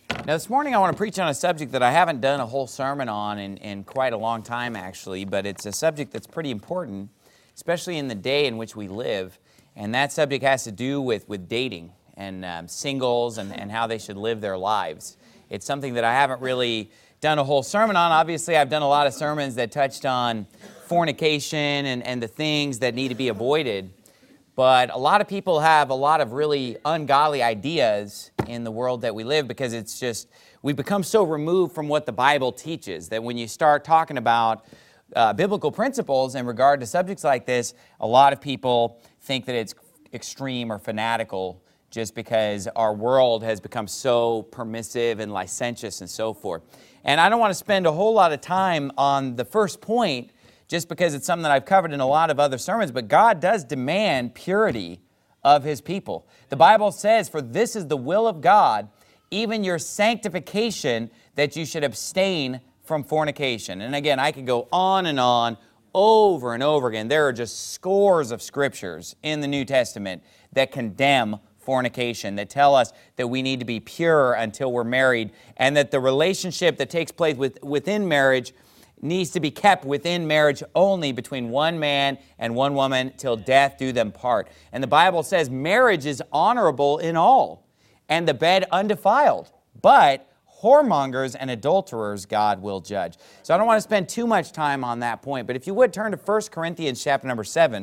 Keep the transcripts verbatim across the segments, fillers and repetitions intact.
Now this morning I want to preach on a subject that I haven't done a whole sermon on in, in quite a long time actually, but it's a subject that's pretty important, especially in the day in which we live, and that subject has to do with, with dating and um, singles and, and how they should live their lives. It's something that I haven't really done a whole sermon on. Obviously I've done a lot of sermons that touched on fornication and, and the things that need to be avoided. But a lot of people have a lot of really ungodly ideas in the world that we live because it's just, we've become so removed from what the Bible teaches that when you start talking about uh, biblical principles in regard to subjects like this, a lot of people think that it's extreme or fanatical just because our world has become so permissive and licentious and so forth. And I don't want to spend a whole lot of time on the first point just because it's something that I've covered in a lot of other sermons, but God does demand purity of His people. The Bible says, for this is the will of God, even your sanctification, that you should abstain from fornication. And again, I could go on and on over and over again. There are just scores of scriptures in the New Testament that condemn fornication, that tell us that we need to be pure until we're married, and that the relationship that takes place with, within marriage needs to be kept within marriage only between one man and one woman till death do them part. And the Bible says marriage is honorable in all, and the bed undefiled. But whoremongers and adulterers God will judge. So I don't want to spend too much time on that point, but if you would turn to First Corinthians chapter number seven,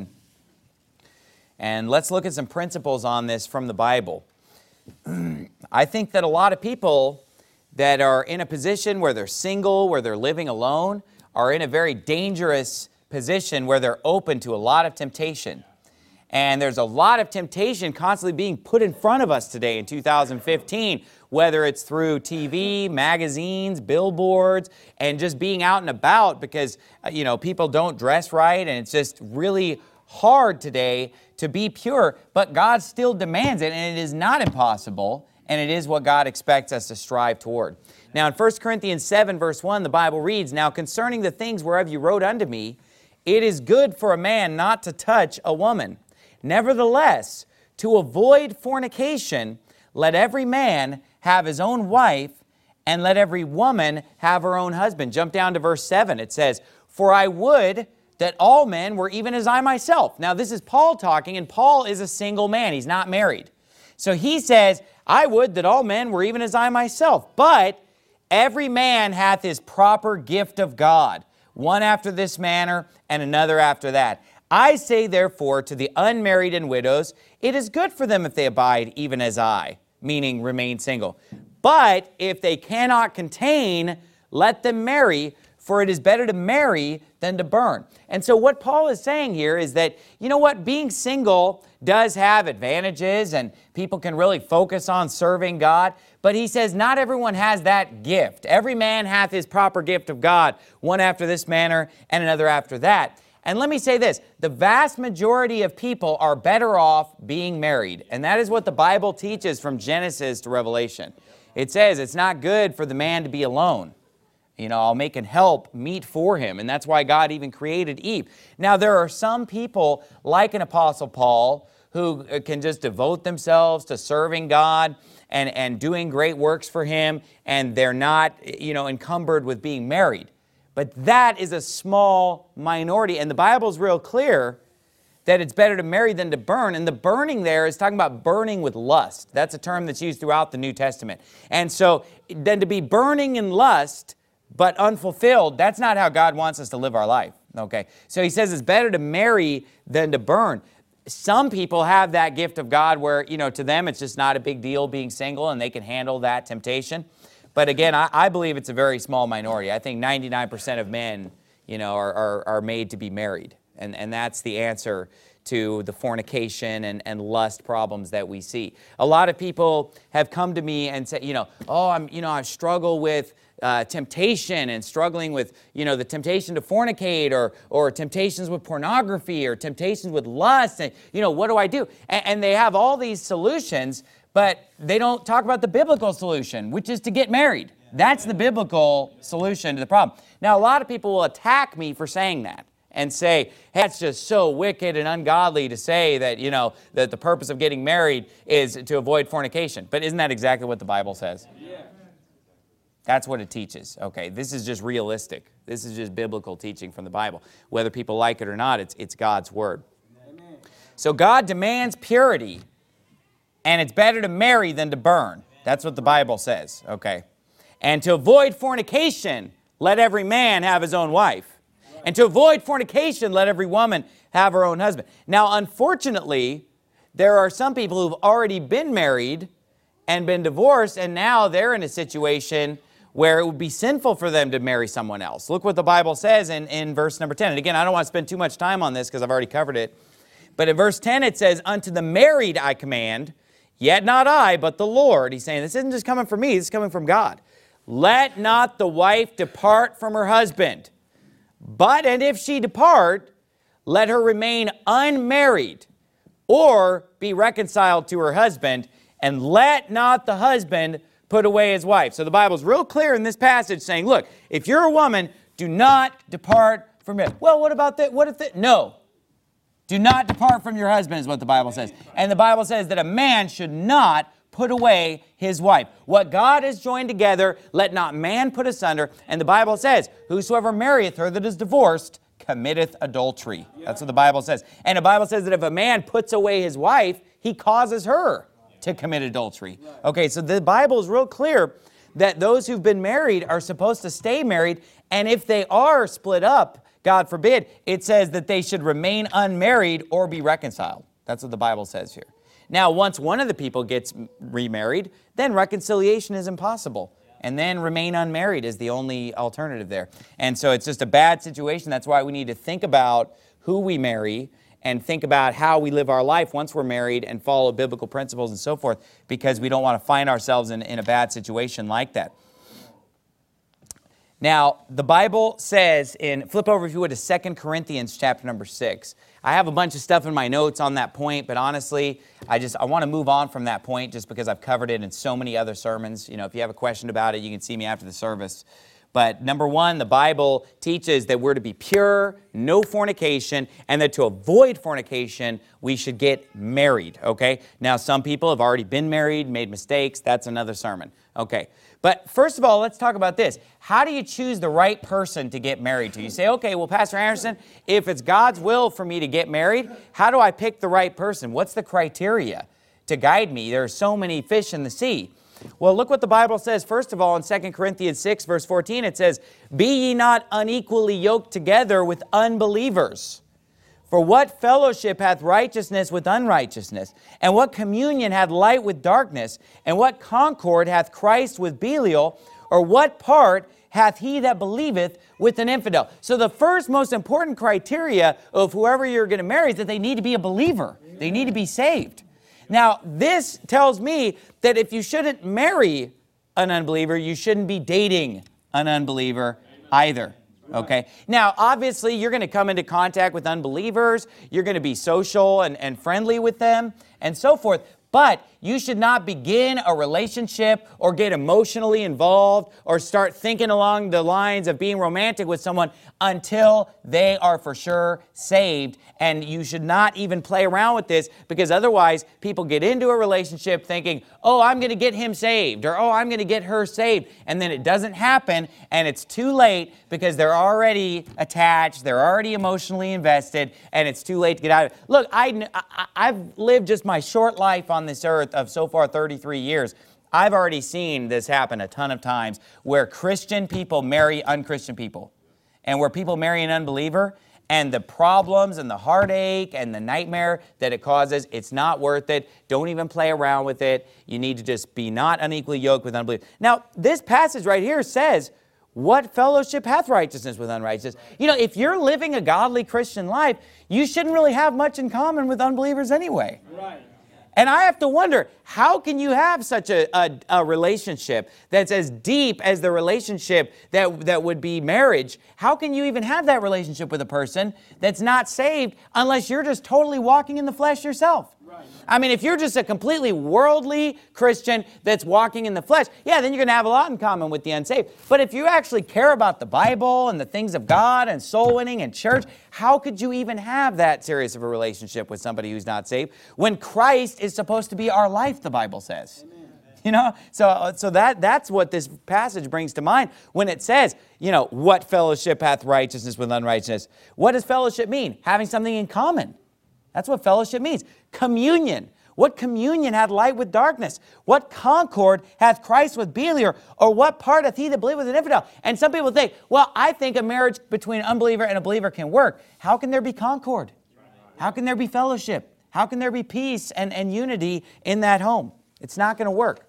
and let's look at some principles on this from the Bible. I think that a lot of people that are in a position where they're single, where they're living alone, are in a very dangerous position where they're open to a lot of temptation. And there's a lot of temptation constantly being put in front of us today in two thousand fifteen, whether it's through T V, magazines, billboards, and just being out and about because, you know, people don't dress right, and it's just really hard today to be pure, but God still demands it, and it is not impossible. And it is what God expects us to strive toward. Now in First Corinthians seven verse one, the Bible reads, Now concerning the things whereof you wrote unto me, it is good for a man not to touch a woman. Nevertheless, to avoid fornication, let every man have his own wife, and let every woman have her own husband. Jump down to verse seven. It says, For I would that all men were even as I myself. Now this is Paul talking, and Paul is a single man. He's not married. So he says, I would that all men were even as I myself. But every man hath his proper gift of God, one after this manner, and another after that. I say therefore to the unmarried and widows, it is good for them if they abide even as I, meaning remain single. But if they cannot contain, let them marry, for it is better to marry than to burn. And so what Paul is saying here is that, you know what, being single does have advantages and people can really focus on serving God. But he says not everyone has that gift. Every man hath his proper gift of God, one after this manner and another after that. And let me say this, the vast majority of people are better off being married. And that is what the Bible teaches from Genesis to Revelation. It says it's not good for the man to be alone. You know, I'll make an help meet for him. And that's why God even created Eve. Now, there are some people like an Apostle Paul who can just devote themselves to serving God and, and doing great works for Him, and they're not, you know, encumbered with being married. But that is a small minority. And the Bible's real clear that it's better to marry than to burn. And the burning there is talking about burning with lust. That's a term that's used throughout the New Testament. And so then to be burning in lust but unfulfilled, that's not how God wants us to live our life, okay? So he says it's better to marry than to burn. Some people have that gift of God where, you know, to them it's just not a big deal being single and they can handle that temptation. But again, I, I believe it's a very small minority. I think ninety-nine percent of men, you know, are, are, are made to be married. And, and that's the answer to the fornication and, and lust problems that we see. A lot of people have come to me and said, you know, oh, I'm, you know, I struggle with Uh, temptation and struggling with, you know, the temptation to fornicate or, or temptations with pornography or temptations with lust. And, you know, what do I do? And, and they have all these solutions, but they don't talk about the biblical solution, which is to get married. That's the biblical solution to the problem. Now, a lot of people will attack me for saying that and say, hey, that's just so wicked and ungodly to say that, you know, that the purpose of getting married is to avoid fornication. But isn't that exactly what the Bible says? Yeah. That's what it teaches. Okay, this is just realistic. This is just biblical teaching from the Bible. Whether people like it or not, it's, it's God's word. Amen. So God demands purity, and it's better to marry than to burn. That's what the Bible says. Okay. And to avoid fornication, let every man have his own wife. And to avoid fornication, let every woman have her own husband. Now, unfortunately, there are some people who've already been married and been divorced, and now they're in a situation where it would be sinful for them to marry someone else. Look what the Bible says in, in verse number ten. And again, I don't want to spend too much time on this because I've already covered it. But in verse ten it says, unto the married I command, yet not I, but the Lord. He's saying, this isn't just coming from me, this is coming from God. Let not the wife depart from her husband. But, and if she depart, let her remain unmarried, or be reconciled to her husband, and let not the husband put away his wife. So the Bible's real clear in this passage saying, look, if you're a woman, do not depart from it. Well, what about that? What if that? No. Do not depart from your husband is what the Bible says. And the Bible says that a man should not put away his wife. What God has joined together, let not man put asunder. And the Bible says, whosoever marrieth her that is divorced committeth adultery. That's what the Bible says. And the Bible says that if a man puts away his wife, he causes her to commit adultery. Okay, so the Bible is real clear that those who've been married are supposed to stay married, and if they are split up, God forbid, it says that they should remain unmarried or be reconciled. That's what the Bible says here. Now, once one of the people gets remarried, then reconciliation is impossible. And then remain unmarried is the only alternative there. And so it's just a bad situation. That's why we need to think about who we marry and think about how we live our life once we're married and follow biblical principles and so forth, because we don't want to find ourselves in, in a bad situation like that. Now, the Bible says in, flip over if you would to Second Corinthians chapter number six. I have a bunch of stuff in my notes on that point, but honestly, I just, I want to move on from that point just because I've covered it in so many other sermons. You know, if you have a question about it, you can see me after the service. But number one, the Bible teaches that we're to be pure, no fornication, and that to avoid fornication, we should get married, okay? Now, some people have already been married, made mistakes. That's another sermon, okay? But first of all, let's talk about this. How do you choose the right person to get married to? You say, okay, well, Pastor Anderson, if it's God's will for me to get married, how do I pick the right person? What's the criteria to guide me? There are so many fish in the sea. Well, look what the Bible says. First of all, in Second Corinthians six, verse fourteen, it says, be ye not unequally yoked together with unbelievers. For what fellowship hath righteousness with unrighteousness? And what communion hath light with darkness? And what concord hath Christ with Belial? Or what part hath he that believeth with an infidel? So the first most important criteria of whoever you're going to marry is that they need to be a believer. They need to be saved. Now, this tells me that if you shouldn't marry an unbeliever, you shouldn't be dating an unbeliever either. Okay. Now, obviously, you're going to come into contact with unbelievers. You're going to be social and, and friendly with them and so forth. But you should not begin a relationship or get emotionally involved or start thinking along the lines of being romantic with someone until they are for sure saved. And you should not even play around with this, because otherwise people get into a relationship thinking, oh, I'm going to get him saved, or oh, I'm going to get her saved. And then it doesn't happen, and it's too late because they're already attached, they're already emotionally invested, and it's too late to get out of it. Look, I, I, I've lived just my short life on this earth of so far thirty-three years. I've already seen this happen a ton of times where Christian people marry unchristian people, and where people marry an unbeliever, and the problems and the heartache and the nightmare that it causes, it's not worth it. Don't even play around with it. You need to just be not unequally yoked with unbelievers. Now, this passage right here says, what fellowship hath righteousness with unrighteousness? You know, if you're living a godly Christian life, you shouldn't really have much in common with unbelievers anyway. Right. And I have to wonder, how can you have such a, a, a relationship that's as deep as the relationship that, that would be marriage? How can you even have that relationship with a person that's not saved unless you're just totally walking in the flesh yourself? Right. I mean, if you're just a completely worldly Christian that's walking in the flesh, yeah, then you're going to have a lot in common with the unsaved. But if you actually care about the Bible and the things of God and soul winning and church, how could you even have that serious of a relationship with somebody who's not saved when Christ is supposed to be our life, the Bible says? Amen. You know, so so that that's what this passage brings to mind when it says, you know, what fellowship hath righteousness with unrighteousness? What does fellowship mean? Having something in common. That's what fellowship means. Communion. What communion hath light with darkness? What concord hath Christ with Belial? Or what part hath he that believeth with an infidel? And some people think, well, I think a marriage between an unbeliever and a believer can work. How can there be concord? How can there be fellowship? How can there be peace and, and unity in that home? It's not going to work.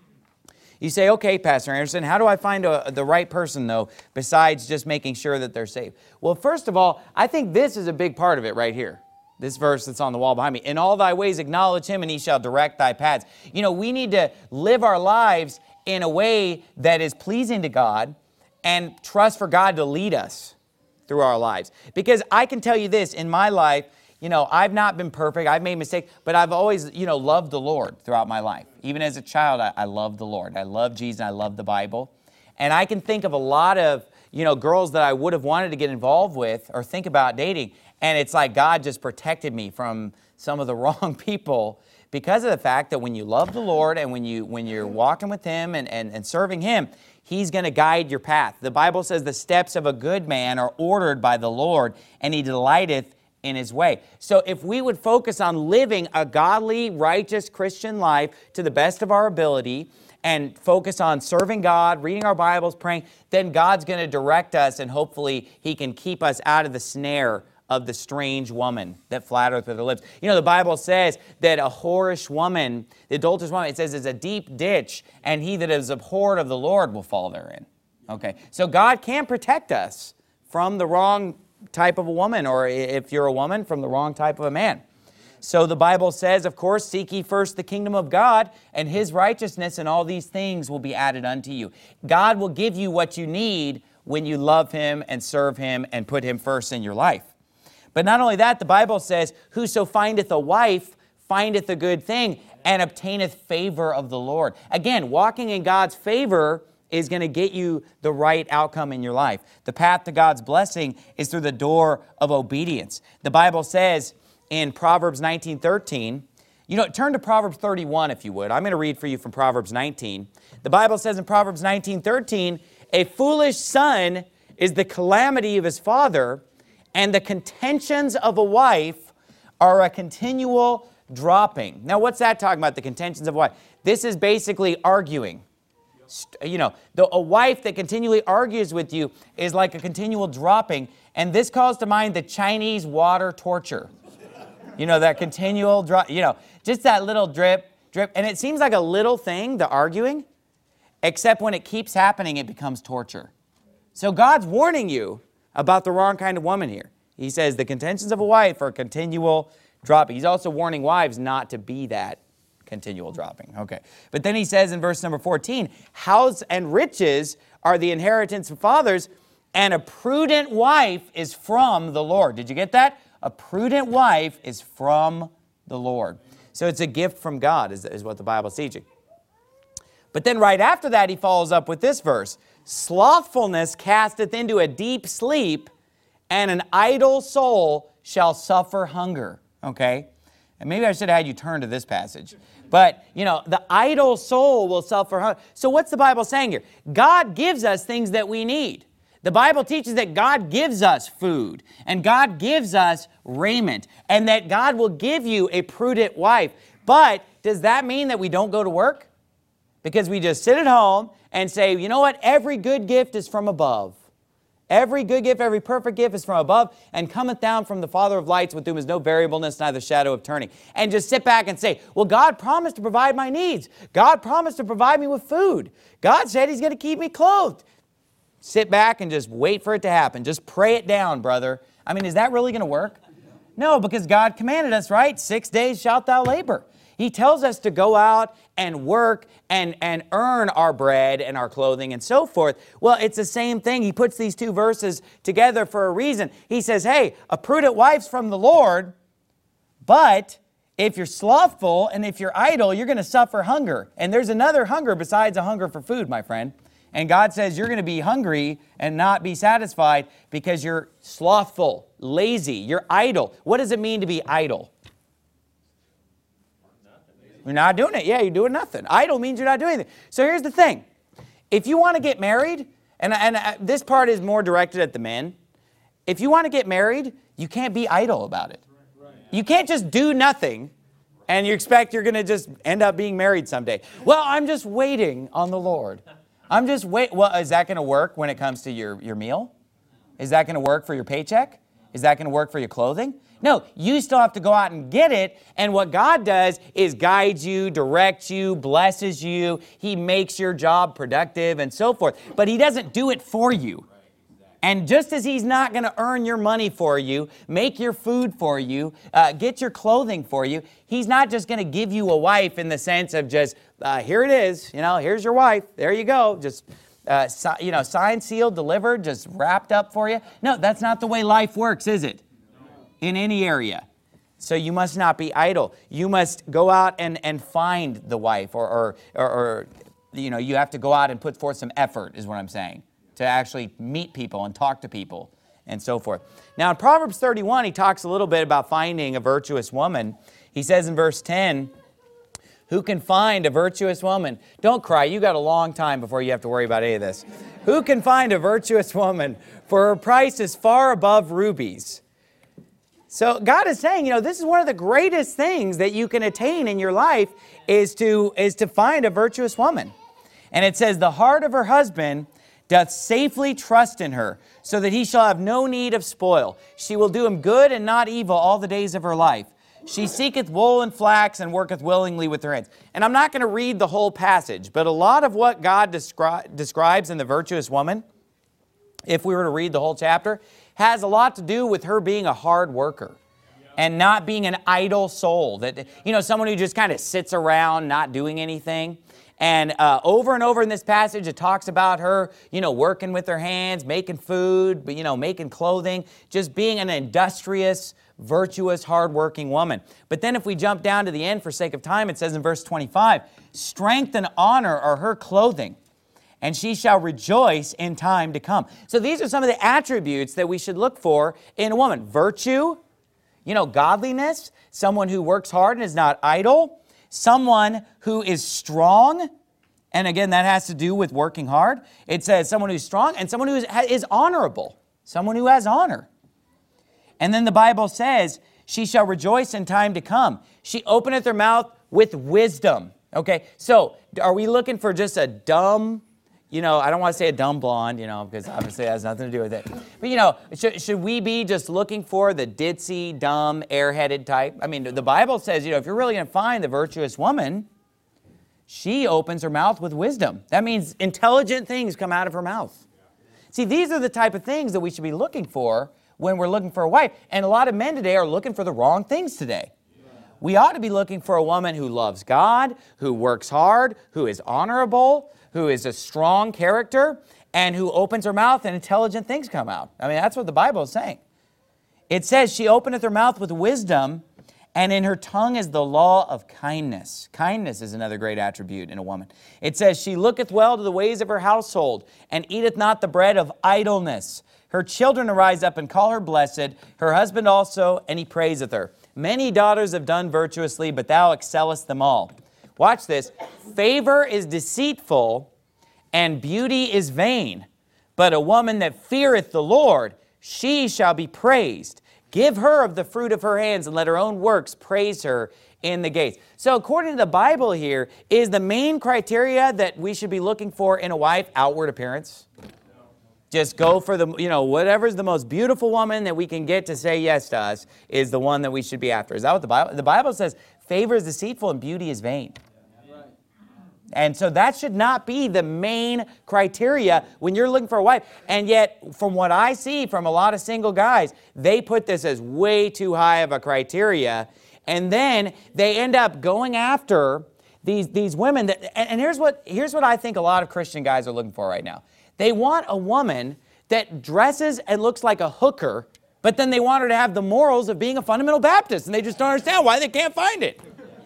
You say, okay, Pastor Anderson, how do I find a, the right person, though, besides just making sure that they're saved? Well, first of all, I think this is a big part of it right here. This verse that's on the wall behind me. In all thy ways acknowledge him, and he shall direct thy paths. You know, we need to live our lives in a way that is pleasing to God and trust for God to lead us through our lives. Because I can tell you this, in my life, you know, I've not been perfect. I've made mistakes, but I've always, you know, loved the Lord throughout my life. Even as a child, I, I loved the Lord. I love Jesus. I love the Bible. And I can think of a lot of, you know, girls that I would have wanted to get involved with or think about dating. And it's like God just protected me from some of the wrong people because of the fact that when you love the Lord and when, you, when you're walking with Him and, and, and serving Him, He's going to guide your path. The Bible says the steps of a good man are ordered by the Lord, and He delighteth in His way. So if we would focus on living a godly, righteous Christian life to the best of our ability and focus on serving God, reading our Bibles, praying, then God's going to direct us, and hopefully He can keep us out of the snare of the strange woman that flattereth with her lips. You know, the Bible says that a whorish woman, the adulterous woman, it says is a deep ditch, and he that is abhorred of the Lord will fall therein. Okay, so God can protect us from the wrong type of a woman, or if you're a woman, from the wrong type of a man. So the Bible says, of course, seek ye first the kingdom of God and His righteousness, and all these things will be added unto you. God will give you what you need when you love Him and serve Him and put Him first in your life. But not only that, the Bible says, whoso findeth a wife findeth a good thing and obtaineth favor of the Lord. Again, walking in God's favor is going to get you the right outcome in your life. The path to God's blessing is through the door of obedience. The Bible says in Proverbs nineteen thirteen, you know, turn to Proverbs thirty-one if you would. I'm going to read for you from Proverbs nineteen. The Bible says in Proverbs nineteen thirteen, a foolish son is the calamity of his father, and the contentions of a wife are a continual dropping. Now, what's that talking about, the contentions of a wife? This is basically arguing. You know, the, a wife that continually argues with you is like a continual dropping. And this calls to mind the Chinese water torture. You know, that continual drop, you know, just that little drip, drip. And it seems like a little thing, the arguing, except when it keeps happening, it becomes torture. So God's warning you about the wrong kind of woman here. He says the contentions of a wife are continual dropping. He's also warning wives not to be that continual dropping. Okay. But then he says in verse number fourteen, house and riches are the inheritance of fathers, and a prudent wife is from the Lord. Did you get that? A prudent wife is from the Lord. So it's a gift from God, is, is what the Bible is teaching. But then right after that, he follows up with this verse. Slothfulness casteth into a deep sleep, and an idle soul shall suffer hunger. Okay? And maybe I should have had you turn to this passage. But, you know, the idle soul will suffer hunger. So what's the Bible saying here? God gives us things that we need. The Bible teaches that God gives us food, and God gives us raiment, and that God will give you a prudent wife. But does that mean that we don't go to work? Because we just sit at home and say, you know what? Every good gift is from above. Every good gift, every perfect gift is from above, and cometh down from the Father of lights, with whom is no variableness, neither shadow of turning. And just sit back and say, well, God promised to provide my needs. God promised to provide me with food. God said He's going to keep me clothed. Sit back and just wait for it to happen. Just pray it down, brother. I mean, is that really going to work? No, because God commanded us, right? Six days shalt thou labor. He tells us to go out and work and, and earn our bread and our clothing and so forth. Well, it's the same thing. He puts these two verses together for a reason. He says, hey, a prudent wife's from the Lord, but if you're slothful and if you're idle, you're going to suffer hunger. And there's another hunger besides a hunger for food, my friend. And God says you're going to be hungry and not be satisfied because you're slothful, lazy, you're idle. What does it mean to be idle? You're not doing it. Yeah, you're doing nothing. Idle means you're not doing anything. So here's the thing. If you want to get married, and, and this part is more directed at the men, if you want to get married, you can't be idle about it. You can't just do nothing and you expect you're going to just end up being married someday. Well, I'm just waiting on the Lord. I'm just wait. Well, is that going to work when it comes to your, your meal? Is that going to work for your paycheck? Is that going to work for your clothing? No, you still have to go out and get it. And what God does is guide you, direct you, blesses you. He makes your job productive and so forth. But He doesn't do it for you. And just as He's not going to earn your money for you, make your food for you, uh, get your clothing for you, He's not just going to give you a wife in the sense of just, uh, here it is, you know, here's your wife, there you go, just, uh, si you know, signed, sealed, delivered, just wrapped up for you. No, that's not the way life works, is it? In any area. So you must not be idle. You must go out and, and find the wife, or, or, or, or, you know, you have to go out and put forth some effort, is what I'm saying, to actually meet people and talk to people and so forth. Now in Proverbs thirty-one, he talks a little bit about finding a virtuous woman. He says in verse ten, who can find a virtuous woman? Don't cry, you got a long time before you have to worry about any of this. Who can find a virtuous woman? For her price is far above rubies. So God is saying, you know, this is one of the greatest things that you can attain in your life is to, is to find a virtuous woman. And it says, the heart of her husband doth safely trust in her, so that he shall have no need of spoil. She will do him good and not evil all the days of her life. She seeketh wool and flax and worketh willingly with her hands. And I'm not going to read the whole passage, but a lot of what God descri- describes in the virtuous woman, if we were to read the whole chapter, has a lot to do with her being a hard worker and not being an idle soul. That, you know, someone who just kind of sits around not doing anything. And uh, over and over in this passage, it talks about her, you know, working with her hands, making food, you know, making clothing, just being an industrious, virtuous, hardworking woman. But then if we jump down to the end for sake of time, it says in verse twenty-five, strength and honor are her clothing, and she shall rejoice in time to come. So these are some of the attributes that we should look for in a woman. Virtue, you know, godliness, someone who works hard and is not idle, someone who is strong, and again, that has to do with working hard. It says someone who's strong and someone who is, is honorable, someone who has honor. And then the Bible says, she shall rejoice in time to come. She openeth her mouth with wisdom. Okay, so are we looking for just a dumb, you know, I don't want to say a dumb blonde, you know, because obviously it has nothing to do with it. But, you know, should, should we be just looking for the ditzy, dumb, airheaded type? I mean, the Bible says, you know, if you're really going to find the virtuous woman, she opens her mouth with wisdom. That means intelligent things come out of her mouth. See, these are the type of things that we should be looking for when we're looking for a wife. And a lot of men today are looking for the wrong things today. We ought to be looking for a woman who loves God, who works hard, who is honorable, who is a strong character, and who opens her mouth and intelligent things come out. I mean, that's what the Bible is saying. It says, she openeth her mouth with wisdom, and in her tongue is the law of kindness. Kindness is another great attribute in a woman. It says, she looketh well to the ways of her household, and eateth not the bread of idleness. Her children arise up and call her blessed, her husband also, and he praiseth her. Many daughters have done virtuously, but thou excellest them all. Watch this. Favor is deceitful, and beauty is vain. But a woman that feareth the Lord, she shall be praised. Give her of the fruit of her hands, and let her own works praise her in the gates. So according to the Bible here, is the main criteria that we should be looking for in a wife outward appearance? Just go for the, you know, whatever's the most beautiful woman that we can get to say yes to us is the one that we should be after. Is that what the Bible, the Bible says? Favor is deceitful and beauty is vain. And so that should not be the main criteria when you're looking for a wife. And yet, from what I see from a lot of single guys, they put this as way too high of a criteria. And then they end up going after these, these women. That, and, and here's what, here's what I think a lot of Christian guys are looking for right now. They want a woman that dresses and looks like a hooker, but then they want her to have the morals of being a fundamental Baptist, and they just don't understand why they can't find it.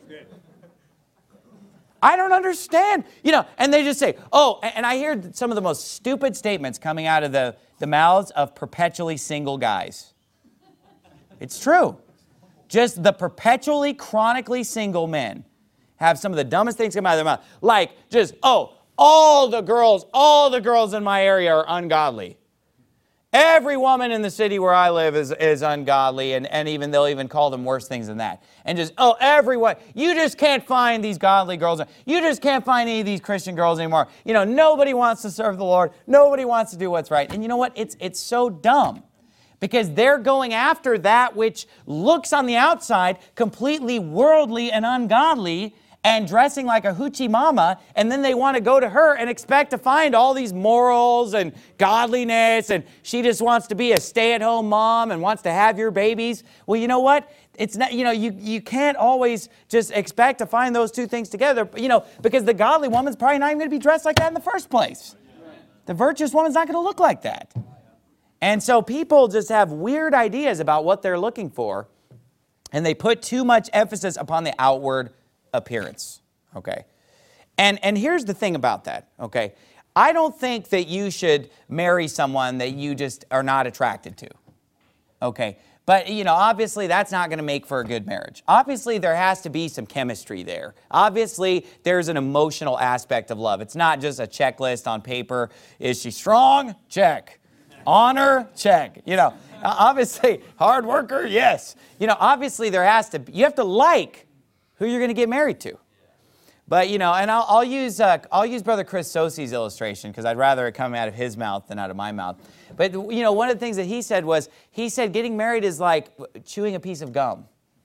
I don't understand. You know, and they just say, oh, and I hear some of the most stupid statements coming out of the, the mouths of perpetually single guys. It's true. Just the perpetually, chronically single men. have some of the dumbest things come out of their mouth. Like just, oh, all the girls, all the girls in my area are ungodly. Every woman in the city where I live is, is ungodly, and, and even they'll even call them worse things than that. And just, oh, everyone, you just can't find these godly girls. You just can't find any of these Christian girls anymore. You know, nobody wants to serve the Lord. Nobody wants to do what's right. And you know what? It's, it's so dumb. Because they're going after that which looks on the outside completely worldly and ungodly and dressing like a hoochie mama, and then they want to go to her and expect to find all these morals and godliness, and she just wants to be a stay-at-home mom and wants to have your babies. Well, you know what? It's not, you know, you, you can't always just expect to find those two things together, you know, because the godly woman's probably not even going to be dressed like that in the first place. The virtuous woman's not going to look like that. And so people just have weird ideas about what they're looking for, and they put too much emphasis upon the outward appearance, okay? And, and here's the thing about that, okay? I don't think that you should marry someone that you just are not attracted to, okay? But, you know, obviously that's not going to make for a good marriage. Obviously there has to be some chemistry there. Obviously there's an emotional aspect of love. It's not just a checklist on paper. Is she strong? Check. Honor? Check. You know, obviously, hard worker? Yes. You know, obviously there has to be, you have to like who you're going to get married to. But, you know, and I'll, I'll use uh, I'll use Brother Chris Sosi's illustration because I'd rather it come out of his mouth than out of my mouth. But, you know, one of the things that he said was, he said getting married is like chewing a piece of gum.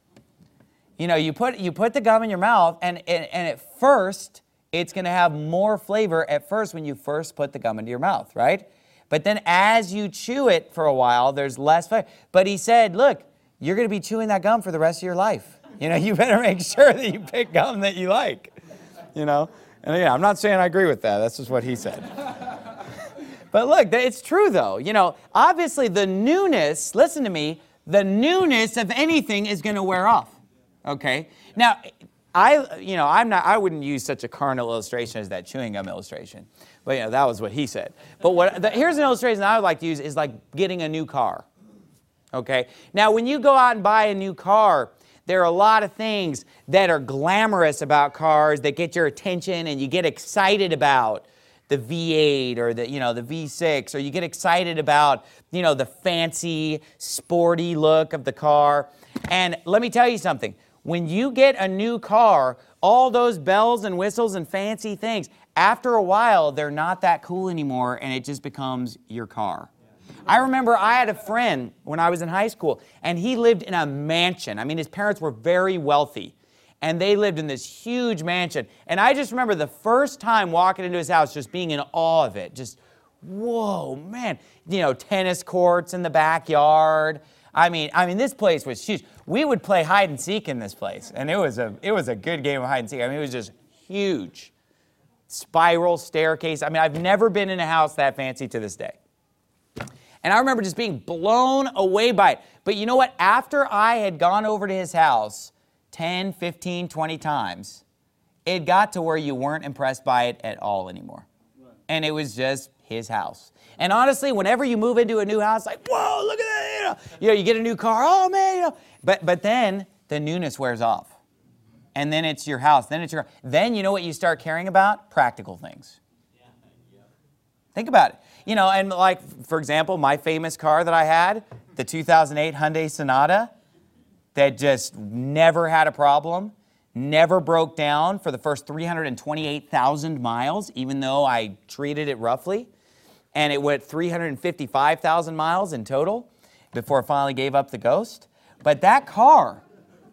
You know, you put, you put the gum in your mouth, and, and, and at first, it's going to have more flavor at first when you first put the gum into your mouth, right? But then as you chew it for a while, there's less flavor. But he said, look, you're going to be chewing that gum for the rest of your life. You know, you better make sure that you pick gum that you like. You know, and yeah, I'm not saying I agree with that. That's just what he said. But look, it's true though. You know, obviously the newness, listen to me, the newness of anything is going to wear off. Okay? Now, I, you know, I'm not, I wouldn't use such a carnal illustration as that chewing gum illustration. But, you know, that was what he said. But what, the, here's an illustration that I would like to use is like getting a new car. Okay? Now, when you go out and buy a new car, there are a lot of things that are glamorous about cars that get your attention, and you get excited about the V eight or the, you know, the V six, or you get excited about, you know, the fancy, sporty look of the car. And let me tell you something. When you get a new car, all those bells and whistles and fancy things, after a while, they're not that cool anymore, and it just becomes your car. I remember I had a friend when I was in high school, and he lived in a mansion. I mean, his parents were very wealthy, and they lived in this huge mansion. And I just remember the first time walking into his house, just being in awe of it. Just, whoa, man. You know, tennis courts in the backyard. I mean, I mean, this place was huge. We would play hide and seek in this place, and it was a, it was a good game of hide and seek. I mean, it was just huge. Spiral staircase. I mean, I've never been in a house that fancy to this day. And I remember just being blown away by it. But you know what? After I had gone over to his house ten, fifteen, twenty times, it got to where you weren't impressed by it at all anymore. Right. And it was just his house. And honestly, whenever you move into a new house, like, whoa, look at that, you know, you know, you get a new car, oh man, you know. But, but then the newness wears off. And then it's your house, then it's your, then you know what you start caring about? Practical things. Yeah. Yeah. Think about it. You know, and like, for example, my famous car that I had, the two thousand eight Hyundai Sonata, that just never had a problem, never broke down for the first three hundred twenty-eight thousand miles, even though I treated it roughly. And it went three hundred fifty-five thousand miles in total before it finally gave up the ghost. But that car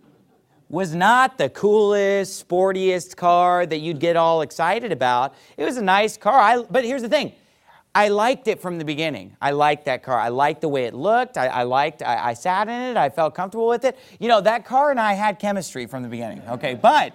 was not the coolest, sportiest car that you'd get all excited about. It was a nice car, I, but here's the thing. I liked it from the beginning. I liked that car. I liked the way it looked. I, I liked, I, I sat in it. I felt comfortable with it. You know, that car and I had chemistry from the beginning, okay? But,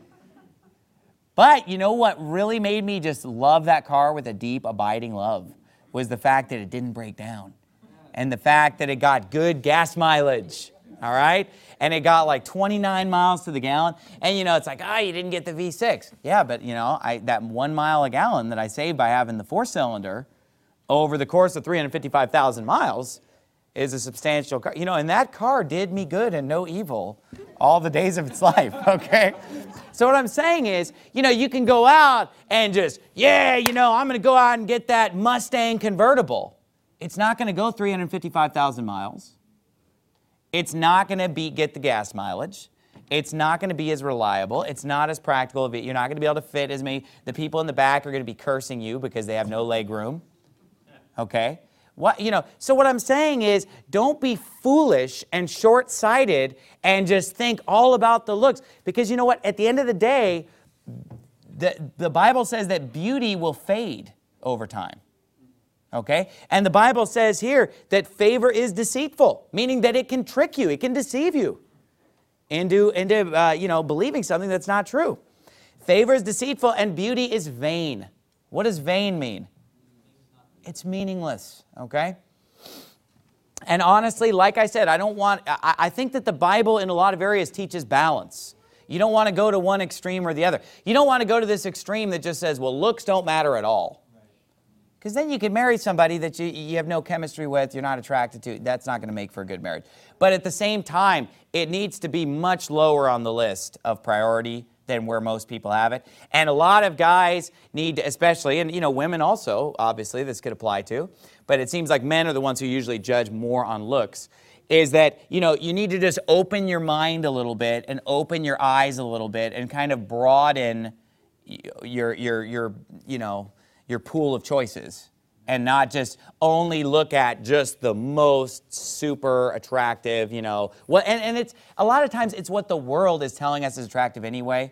but you know what really made me just love that car with a deep, abiding love was the fact that it didn't break down. And the fact that it got good gas mileage, all right? And it got like twenty-nine miles to the gallon. And, you know, it's like, ah, oh, you didn't get the V six. Yeah, but, you know, I, that one mile a gallon that I saved by having the four-cylinder over the course of three hundred fifty-five thousand miles is a substantial car. You know, and that car did me good and no evil all the days of its life, okay? So what I'm saying is, you know, you can go out and just, yeah, you know, I'm going to go out and get that Mustang convertible. It's not going to go three hundred fifty-five thousand miles. It's not going to be get the gas mileage. It's not going to be as reliable. It's not as practical. You're not going to be able to fit as many. The people in the back are going to be cursing you because they have no leg room. Okay? What, you know, so what I'm saying is, don't be foolish and short-sighted and just think all about the looks. Because you know what? At the end of the day, the, the Bible says that beauty will fade over time. Okay? And the Bible says here that favor is deceitful, meaning that it can trick you. It can deceive you into, into uh, you know, believing something that's not true. Favor is deceitful and beauty is vain. What does vain mean? It's meaningless, okay? And honestly, like I said, I don't want, I, I think that the Bible in a lot of areas teaches balance. You don't want to go to one extreme or the other. You don't want to go to this extreme that just says, well, looks don't matter at all. Because then you can marry somebody that you, you have no chemistry with, you're not attracted to. That's not going to make for a good marriage. But at the same time, it needs to be much lower on the list of priority than where most people have it. And a lot of guys need to, especially, and you know, women also, obviously, this could apply to, but it seems like men are the ones who usually judge more on looks, is that, you know, you need to just open your mind a little bit and open your eyes a little bit and kind of broaden your, your, your, you know, your pool of choices and not just only look at just the most super attractive, you know. Well, and, and it's, a lot of times it's what the world is telling us is attractive anyway.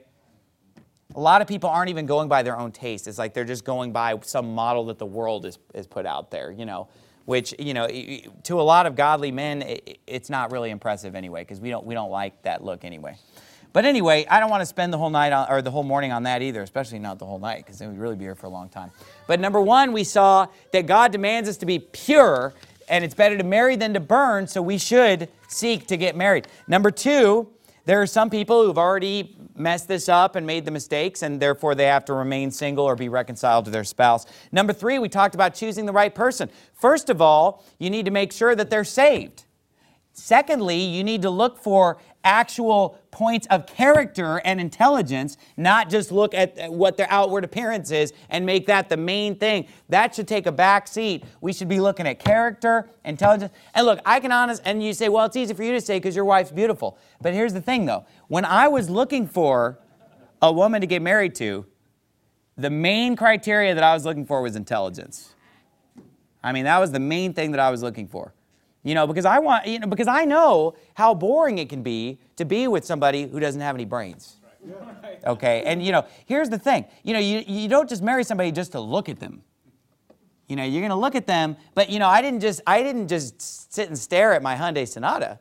A lot of people aren't even going by their own taste. It's like they're just going by some model that the world is, is put out there, you know, which, you know, to a lot of godly men, it, it's not really impressive anyway, because we don't, we don't like that look anyway. But anyway, I don't want to spend the whole night on, or the whole morning on that either, especially not the whole night, because then we'd really be here for a long time. But number one, we saw that God demands us to be pure, and it's better to marry than to burn, so we should seek to get married. Number two, there are some people who've already messed this up and made the mistakes, and therefore they have to remain single or be reconciled to their spouse. Number three, we talked about choosing the right person. First of all, you need to make sure that they're saved. Secondly, you need to look for actual points of character and intelligence, not just look at what their outward appearance is and make that the main thing. That should take a back seat. We should be looking at character, intelligence. And look, I can honest, and you say, well, it's easy for you to say because your wife's beautiful. But here's the thing, though. When I was looking for a woman to get married to, the main criteria that I was looking for was intelligence. I mean, that was the main thing that I was looking for. You know, because I want, you know, because I know how boring it can be to be with somebody who doesn't have any brains. Okay, and you know, here's the thing. You know, you, you don't just marry somebody just to look at them. You know, you're going to look at them, but you know, I didn't just, I didn't just sit and stare at my Hyundai Sonata.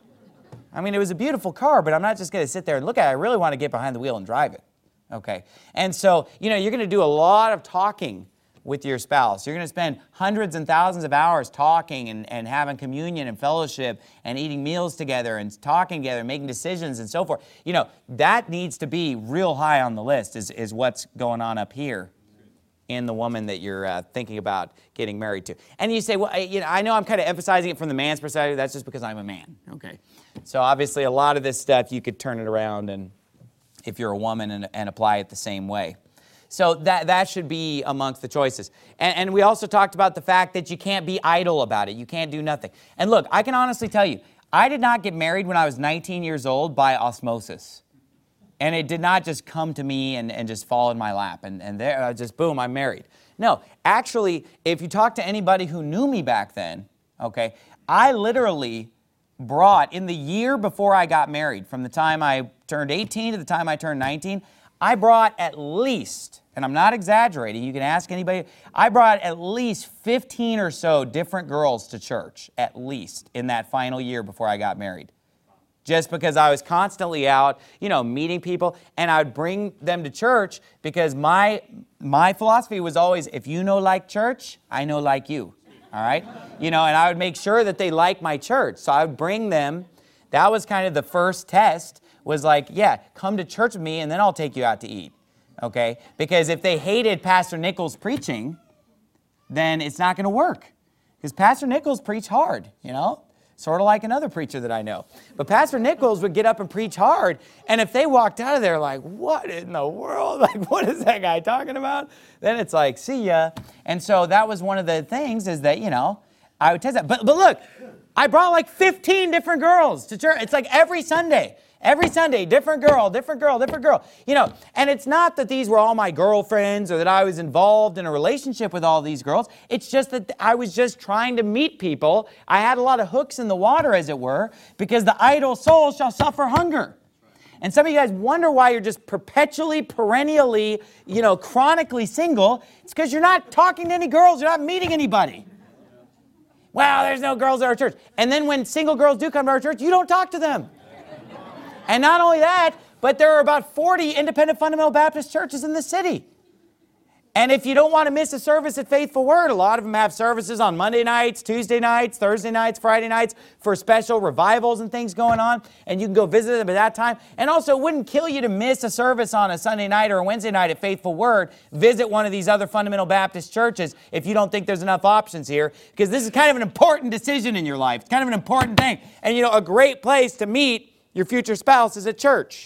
I mean, it was a beautiful car, but I'm not just going to sit there and look at it. I really want to get behind the wheel and drive it. Okay, and so, you know, you're going to do a lot of talking with your spouse. You're going to spend hundreds and thousands of hours talking and, and having communion and fellowship and eating meals together and talking together, making decisions and so forth. You know, that needs to be real high on the list is, is what's going on up here in the woman that you're uh, thinking about getting married to. And you say, well, I, you know, I know I'm kind of emphasizing it from the man's perspective. That's just because I'm a man. Okay. So obviously a lot of this stuff you could turn it around and if you're a woman and, and apply it the same way. So that, that should be amongst the choices. And, and we also talked about the fact that you can't be idle about it. You can't do nothing. And look, I can honestly tell you, I did not get married when I was nineteen years old by osmosis. And it did not just come to me and, and just fall in my lap. And, and there, uh, just boom, I'm married. No, actually, if you talk to anybody who knew me back then, okay, I literally brought, in the year before I got married, from the time I turned eighteen to the time I turned nineteen, I brought at least, and I'm not exaggerating, you can ask anybody, I brought at least fifteen or so different girls to church, at least, in that final year before I got married. Just because I was constantly out, you know, meeting people, and I would bring them to church because my, my philosophy was always, if you know like church, I know like you, all right? You know, and I would make sure that they like my church, so I would bring them. That was kind of the first test. Was like, yeah, come to church with me and then I'll take you out to eat, okay? Because if they hated Pastor Nichols' preaching, then it's not going to work. Because Pastor Nichols preached hard, you know? sort of like another preacher that I know. But Pastor Nichols would get up and preach hard, and if they walked out of there like, what in the world? Like, what is that guy talking about? Then it's like, see ya. And so that was one of the things is that, you know, I would test that. But, but look, I brought like fifteen different girls to church. It's like every Sunday. Every Sunday, different girl, different girl, different girl. You know, and it's not that these were all my girlfriends or that I was involved in a relationship with all these girls. It's just that I was just trying to meet people. I had a lot of hooks in the water, as it were, because the idle soul shall suffer hunger. And some of you guys wonder why you're just perpetually, perennially, you know, chronically single. It's because you're not talking to any girls. You're not meeting anybody. Well, there's no girls at our church. And then when single girls do come to our church, you don't talk to them. And not only that, but there are about forty independent fundamental Baptist churches in the city. And if you don't want to miss a service at Faithful Word, a lot of them have services on Monday nights, Tuesday nights, Thursday nights, Friday nights for special revivals and things going on. And you can go visit them at that time. And also, it wouldn't kill you to miss a service on a Sunday night or a Wednesday night at Faithful Word. Visit one of these other fundamental Baptist churches if you don't think there's enough options here. Because this is kind of an important decision in your life. It's kind of an important thing. And, you know, a great place to meet your future spouse is at church.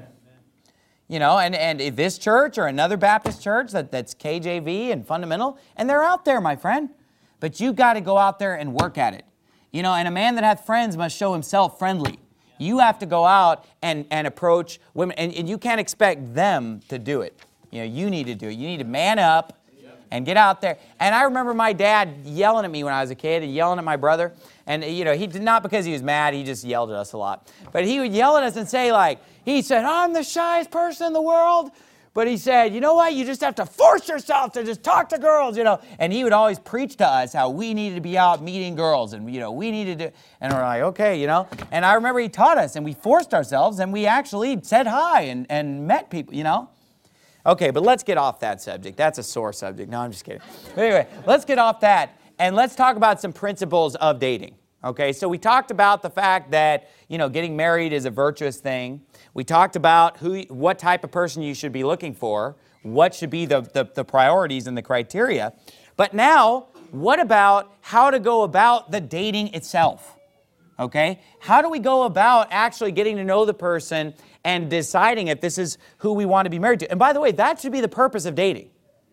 You know, and, and this church or another Baptist church that, that's K J V and fundamental, and they're out there, my friend. But you've got to go out there and work at it. You know, and a man that hath friends must show himself friendly. You have to go out and, and approach women, and, and you can't expect them to do it. You know, you need to do it. You need to man up and get out there. And I remember my dad yelling at me when I was a kid and yelling at my brother. And, you know, he did not because he was mad. He just yelled at us a lot. But he would yell at us and say, like, he said, I'm the shyest person in the world. But he said, you know what? You just have to force yourself to just talk to girls, you know. And he would always preach to us how we needed to be out meeting girls. And, you know, we needed to. And we're like, okay, you know. And I remember he taught us and we forced ourselves and we actually said hi and, and met people, you know. Okay, but let's get off that subject. That's a sore subject. No, I'm just kidding. But anyway, let's get off that. And let's talk about some principles of dating. Okay, so we talked about the fact that, you know, getting married is a virtuous thing. We talked about who, what type of person you should be looking for, what should be the, the, the priorities and the criteria. But now, what about how to go about the dating itself? Okay, how do we go about actually getting to know the person and deciding if this is who we want to be married to? And by the way, that should be the purpose of dating.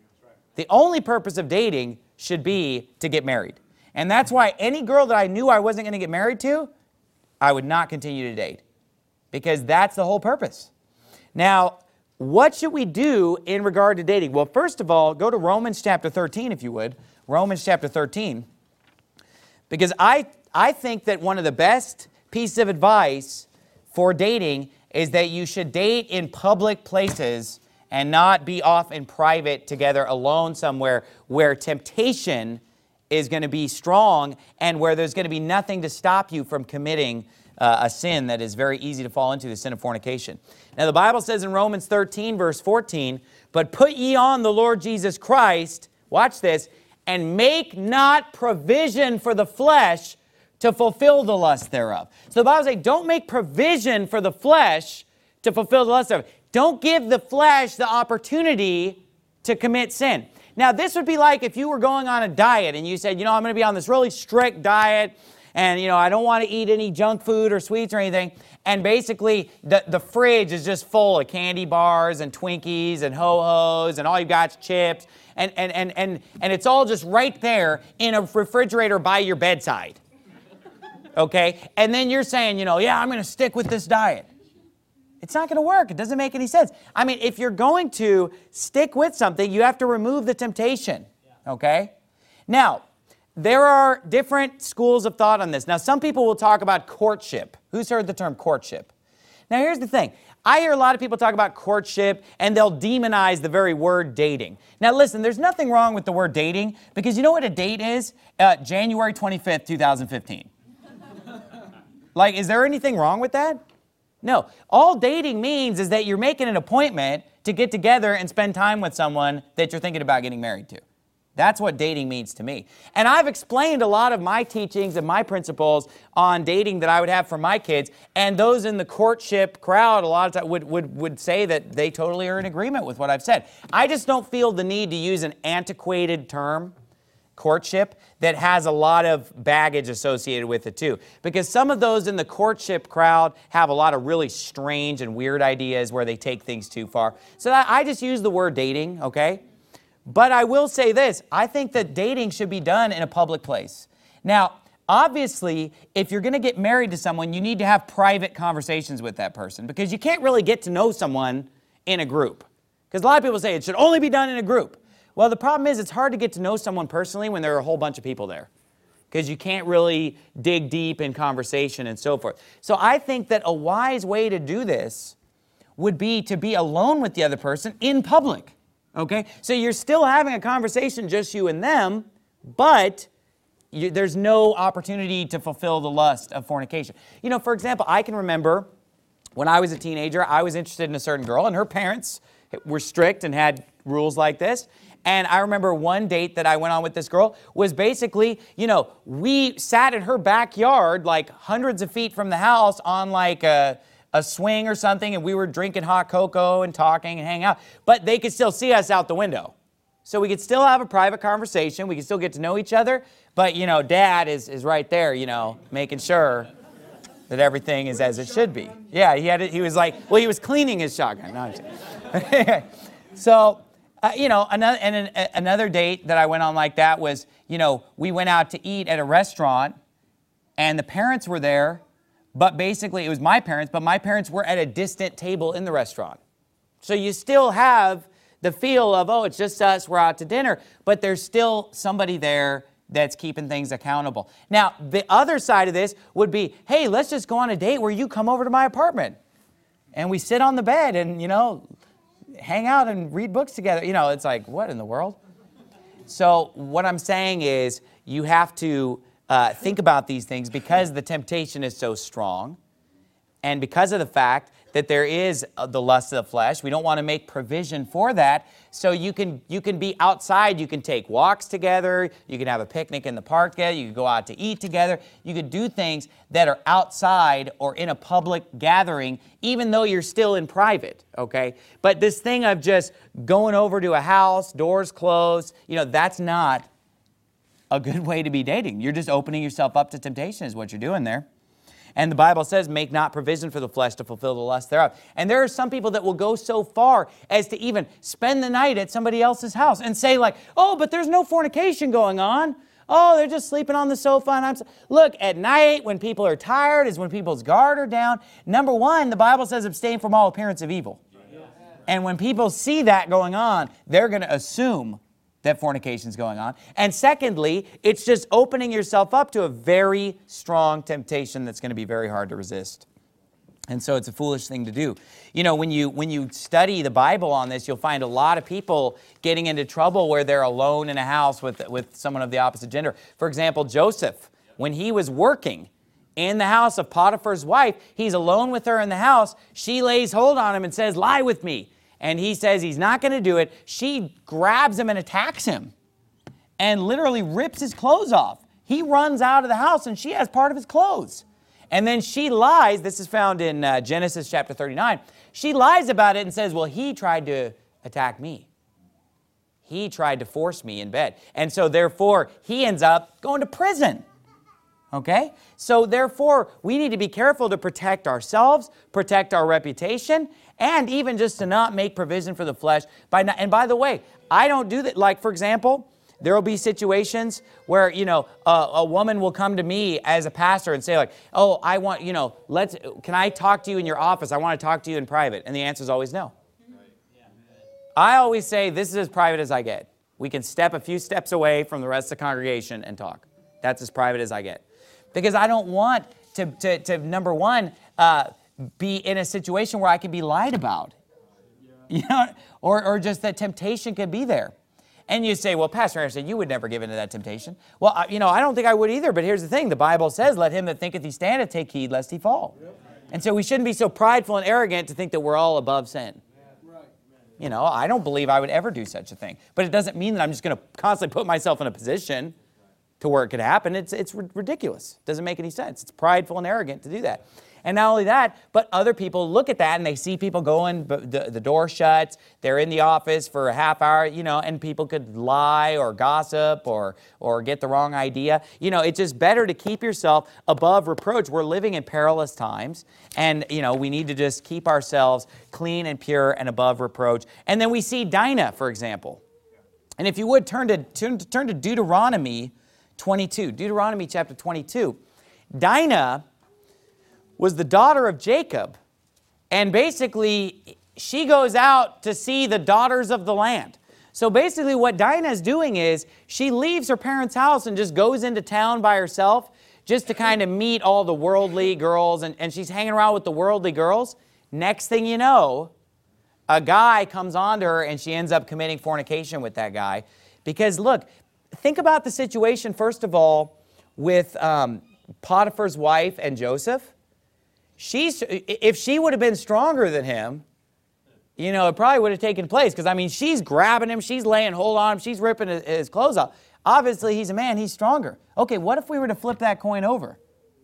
The only purpose of dating should be to get married. And that's why any girl that I knew I wasn't going to get married to, I would not continue to date. Because that's the whole purpose. Now, what should we do in regard to dating? Well, first of all, go to Romans chapter thirteen, if you would. Romans chapter thirteen. Because I, I think that one of the best pieces of advice for dating is that you should date in public places and not be off in private together alone somewhere where temptation is going to be strong and where there's going to be nothing to stop you from committing uh, a sin that is very easy to fall into, the sin of fornication. Now the Bible says in Romans thirteen verse fourteen, but put ye on the Lord Jesus Christ, watch this, and make not provision for the flesh to fulfill the lust thereof. So the Bible says, don't make provision for the flesh to fulfill the lust thereof. Don't give the flesh the opportunity to commit sin. Now, this would be like if you were going on a diet and you said, you know, I'm going to be on this really strict diet and, you know, I don't want to eat any junk food or sweets or anything. And basically, the, the fridge is just full of candy bars and Twinkies and Ho-Hos and all you've got is chips. And, and, and, and, and it's all just right there in a refrigerator by your bedside. Okay? And then you're saying, you know, yeah, I'm going to stick with this diet. It's not going to work. It doesn't make any sense. I mean, if you're going to stick with something, you have to remove the temptation. Okay? Now, there are different schools of thought on this. Now, some people will talk about courtship. Who's heard the term courtship? Now, here's the thing. I hear a lot of people talk about courtship, and they'll demonize the very word dating. Now, listen, there's nothing wrong with the word dating, because you know what a date is? Uh, January twenty-fifth, two thousand fifteen. Like, is there anything wrong with that? No. All dating means is that you're making an appointment to get together and spend time with someone that you're thinking about getting married to. That's what dating means to me. And I've explained a lot of my teachings and my principles on dating that I would have for my kids, and those in the courtship crowd a lot of times would, would, would say that they totally are in agreement with what I've said. I just don't feel the need to use an antiquated term courtship that has a lot of baggage associated with it too. Because some of those in the courtship crowd have a lot of really strange and weird ideas where they take things too far. So I just use the word dating, okay? But I will say this, I think that dating should be done in a public place. Now, obviously, if you're going to get married to someone, you need to have private conversations with that person because you can't really get to know someone in a group. Because a lot of people say it should only be done in a group. Well, the problem is it's hard to get to know someone personally when there are a whole bunch of people there because you can't really dig deep in conversation and so forth. So I think that a wise way to do this would be to be alone with the other person in public, okay? So you're still having a conversation, just you and them, but you, there's no opportunity to fulfill the lust of fornication. You know, for example, I can remember when I was a teenager, I was interested in a certain girl, and her parents were strict and had rules like this. And I remember one date that I went on with this girl was basically, you know, we sat in her backyard like hundreds of feet from the house on like a, a swing or something, and we were drinking hot cocoa and talking and hanging out. But they could still see us out the window. So we could still have a private conversation. We could still get to know each other. But, you know, Dad is, is right there, you know, making sure that everything is as it should be. Yeah, he had it, he was like, well, he was cleaning his shotgun. No, I'm just kidding. So... Uh, you know, another, and an, another date that I went on like that was, you know, we went out to eat at a restaurant and the parents were there, but basically it was my parents, but my parents were at a distant table in the restaurant. So you still have the feel of, oh, it's just us, we're out to dinner, but there's still somebody there that's keeping things accountable. Now, the other side of this would be, hey, let's just go on a date where you come over to my apartment and we sit on the bed and, you know, hang out and read books together. You know, it's like, what in the world? So what I'm saying is you have to uh, think about these things because the temptation is so strong and because of the fact that there is the lust of the flesh. We don't want to make provision for that. So you can, you can be outside. You can take walks together. You can have a picnic in the park together. You can go out to eat together. You could do things that are outside or in a public gathering, even though you're still in private, okay? But this thing of just going over to a house, doors closed, you know, that's not a good way to be dating. You're just opening yourself up to temptation is what you're doing there. And the Bible says, make not provision for the flesh to fulfill the lust thereof. And there are some people that will go so far as to even spend the night at somebody else's house and say like, oh, but there's no fornication going on. Oh, they're just sleeping on the sofa. And I'm so... Look, at night when people are tired is when people's guard are down. Number one, the Bible says abstain from all appearance of evil. And when people see that going on, they're going to assume that fornication is going on. And secondly, it's just opening yourself up to a very strong temptation that's going to be very hard to resist. And so it's a foolish thing to do. You know, when you when you study the Bible on this, you'll find a lot of people getting into trouble where they're alone in a house with, with someone of the opposite gender. For example, Joseph, when he was working in the house of Potiphar's wife, he's alone with her in the house. She lays hold on him and says, lie with me. And he says he's not going to do it. She grabs him and attacks him and literally rips his clothes off. He runs out of the house and she has part of his clothes. And then she lies. This is found in uh, Genesis chapter thirty-nine. She lies about it and says, well, he tried to attack me. He tried to force me in bed. And so therefore, he ends up going to prison. Okay? So therefore, we need to be careful to protect ourselves, protect our reputation, and even just to not make provision for the flesh. By not, and by the way, I don't do that. Like, for example, there will be situations where, you know, a, a woman will come to me as a pastor and say like, oh, I want, you know, let's, can I talk to you in your office? I want to talk to you in private. And the answer is always no. I always say, this is as private as I get. We can step a few steps away from the rest of the congregation and talk. That's as private as I get. Because I don't want to, to, to number one, uh, be in a situation where I could be lied about. You know, or, or just that temptation could be there. And you say, well, Pastor Anderson, you would never give into that temptation. Well, I, you know, I don't think I would either, but here's the thing. The Bible says, let him that thinketh he standeth take heed lest he fall. And so we shouldn't be so prideful and arrogant to think that we're all above sin. You know, I don't believe I would ever do such a thing. But it doesn't mean that I'm just going to constantly put myself in a position to where it could happen. It's, it's ridiculous. It doesn't make any sense. It's prideful and arrogant to do that. And not only that, but other people look at that and they see people going, but the, the door shuts, they're in the office for a half hour, you know, and people could lie or gossip or, or get the wrong idea. You know, it's just better to keep yourself above reproach. We're living in perilous times, and, you know, we need to just keep ourselves clean and pure and above reproach. And then we see Dinah, for example. And if you would, turn to, turn to, turn to Deuteronomy twenty-two. Deuteronomy chapter twenty-two. Dinah was the daughter of Jacob, and basically she goes out to see the daughters of the land. So basically what Dinah is doing is she leaves her parents' house and just goes into town by herself just to kind of meet all the worldly girls, and, and she's hanging around with the worldly girls. Next thing you know, a guy comes on to her and she ends up committing fornication with that guy. Because look, think about the situation, first of all, with um, Potiphar's wife and Joseph. She's, if she would have been stronger than him, you know, it probably would have taken place. Because, I mean, she's grabbing him, she's laying hold on him, she's ripping his, his clothes off. Obviously, he's a man, he's stronger. Okay, what if we were to flip that coin over?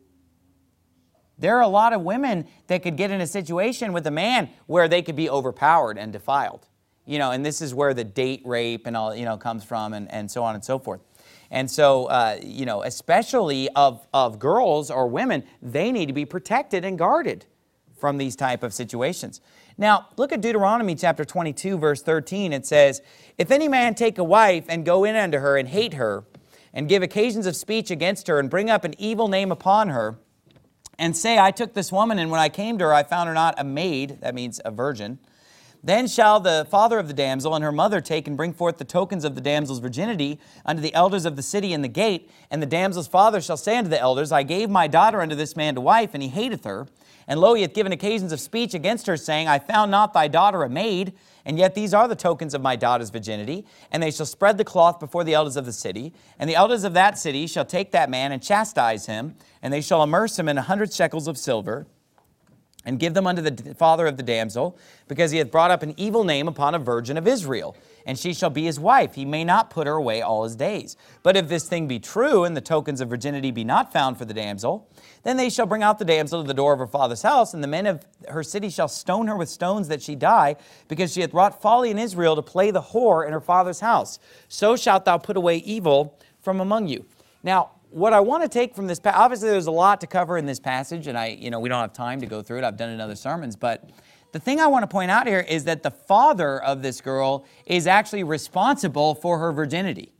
There are a lot of women that could get in a situation with a man where they could be overpowered and defiled. You know, and this is where the date rape and all, you know, comes from, and, and so on and so forth. And so, uh, you know, especially of, of girls or women, they need to be protected and guarded from these type of situations. Now, look at Deuteronomy chapter twenty-two, verse thirteen. It says, "If any man take a wife and go in unto her and hate her, and give occasions of speech against her, and bring up an evil name upon her, and say, I took this woman, and when I came to her, I found her not a maid," that means a virgin, "then shall the father of the damsel and her mother take and bring forth the tokens of the damsel's virginity unto the elders of the city in the gate. And the damsel's father shall say unto the elders, I gave my daughter unto this man to wife, and he hateth her. And lo, he hath given occasions of speech against her, saying, I found not thy daughter a maid. And yet these are the tokens of my daughter's virginity. And they shall spread the cloth before the elders of the city. And the elders of that city shall take that man and chastise him. And they shall immerse him in a hundred shekels of silver, and give them unto the father of the damsel, because he hath brought up an evil name upon a virgin of Israel. And she shall be his wife. He may not put her away all his days. But if this thing be true, and the tokens of virginity be not found for the damsel, then they shall bring out the damsel to the door of her father's house, and the men of her city shall stone her with stones that she die, because she hath wrought folly in Israel to play the whore in her father's house. So shalt thou put away evil from among you." Now, what I want to take from this, obviously there's a lot to cover in this passage, and I, you know, we don't have time to go through it. I've done it in other sermons, but the thing I want to point out here is that the father of this girl is actually responsible for her virginity.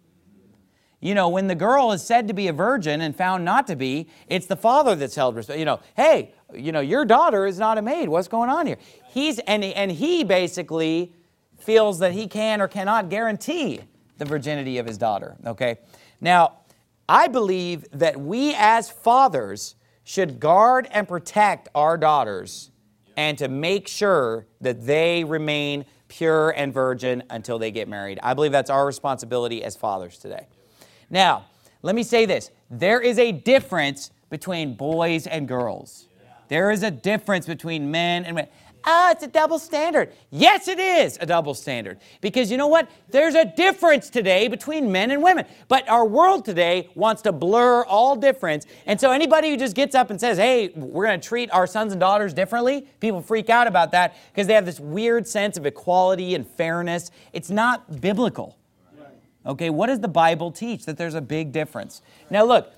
You know, when the girl is said to be a virgin and found not to be, it's the father that's held responsible. You know, hey, you know, your daughter is not a maid. What's going on here? He's and and he basically feels that he can or cannot guarantee the virginity of his daughter. Okay, now, I believe that we as fathers should guard and protect our daughters and to make sure that they remain pure and virgin until they get married. I believe that's our responsibility as fathers today. Now, let me say this. There is a difference between boys and girls. There is a difference between men and women. Ah, it's a double standard. Yes, it is a double standard. Because you know what? There's a difference today between men and women. But our world today wants to blur all difference. And so anybody who just gets up and says, hey, we're going to treat our sons and daughters differently, people freak out about that because they have this weird sense of equality and fairness. It's not biblical. Okay, what does the Bible teach? That there's a big difference. Now look,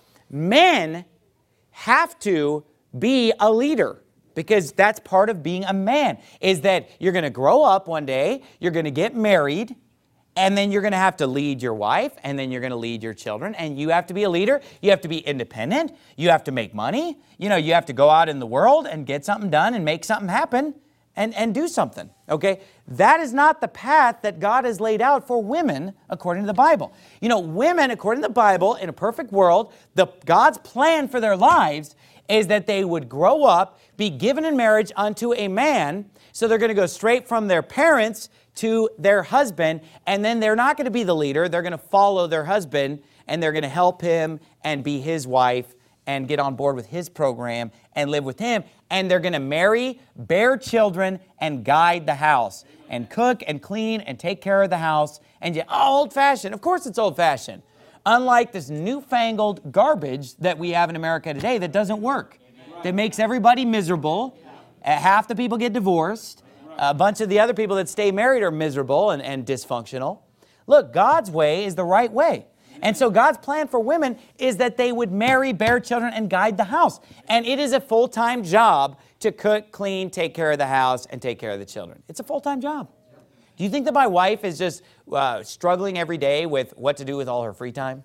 men have to be a leader. Because that's part of being a man, is that you're going to grow up one day, you're going to get married, and then you're going to have to lead your wife, and then you're going to lead your children, and you have to be a leader. You have to be independent. You have to make money. You know, you have to go out in the world and get something done and make something happen and, and do something, okay? That is not the path that God has laid out for women according to the Bible. You know, women, according to the Bible, in a perfect world, the God's plan for their lives is that they would grow up, be given in marriage unto a man, so they're going to go straight from their parents to their husband, and then they're not going to be the leader. They're going to follow their husband, and they're going to help him and be his wife and get on board with his program and live with him. And they're going to marry, bear children, and guide the house, and cook and clean and take care of the house. And you, oh, old-fashioned. Of course it's old-fashioned. Unlike this newfangled garbage that we have in America today that doesn't work. that makes everybody miserable. Uh, Half the people get divorced. A bunch of the other people that stay married are miserable and, and dysfunctional. Look, God's way is the right way. And so God's plan for women is that they would marry, bear children, and guide the house. And it is a full-time job to cook, clean, take care of the house, and take care of the children. It's a full-time job. Do you think that my wife is just uh, struggling every day with what to do with all her free time?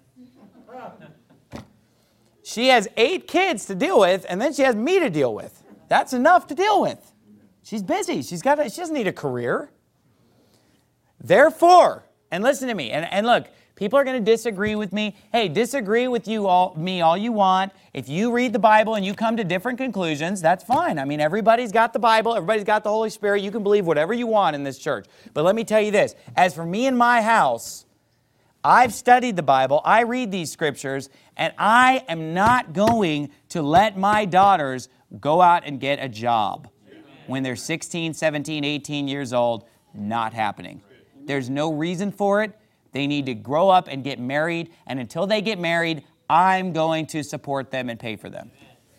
She has eight kids to deal with, and then she has me to deal with. That's enough to deal with. She's busy. She's got. A, she doesn't need a career. Therefore, and listen to me, and, and look, people are going to disagree with me. Hey, disagree with you all, me all you want. If you read the Bible and you come to different conclusions, that's fine. I mean, everybody's got the Bible. Everybody's got the Holy Spirit. You can believe whatever you want in this church. But let me tell you this. As for me and my house, I've studied the Bible. I read these scriptures, and I am not going to let my daughters go out and get a job when they're sixteen, seventeen, eighteen years old. Not happening. There's no reason for it. They need to grow up and get married, and until they get married, I'm going to support them and pay for them.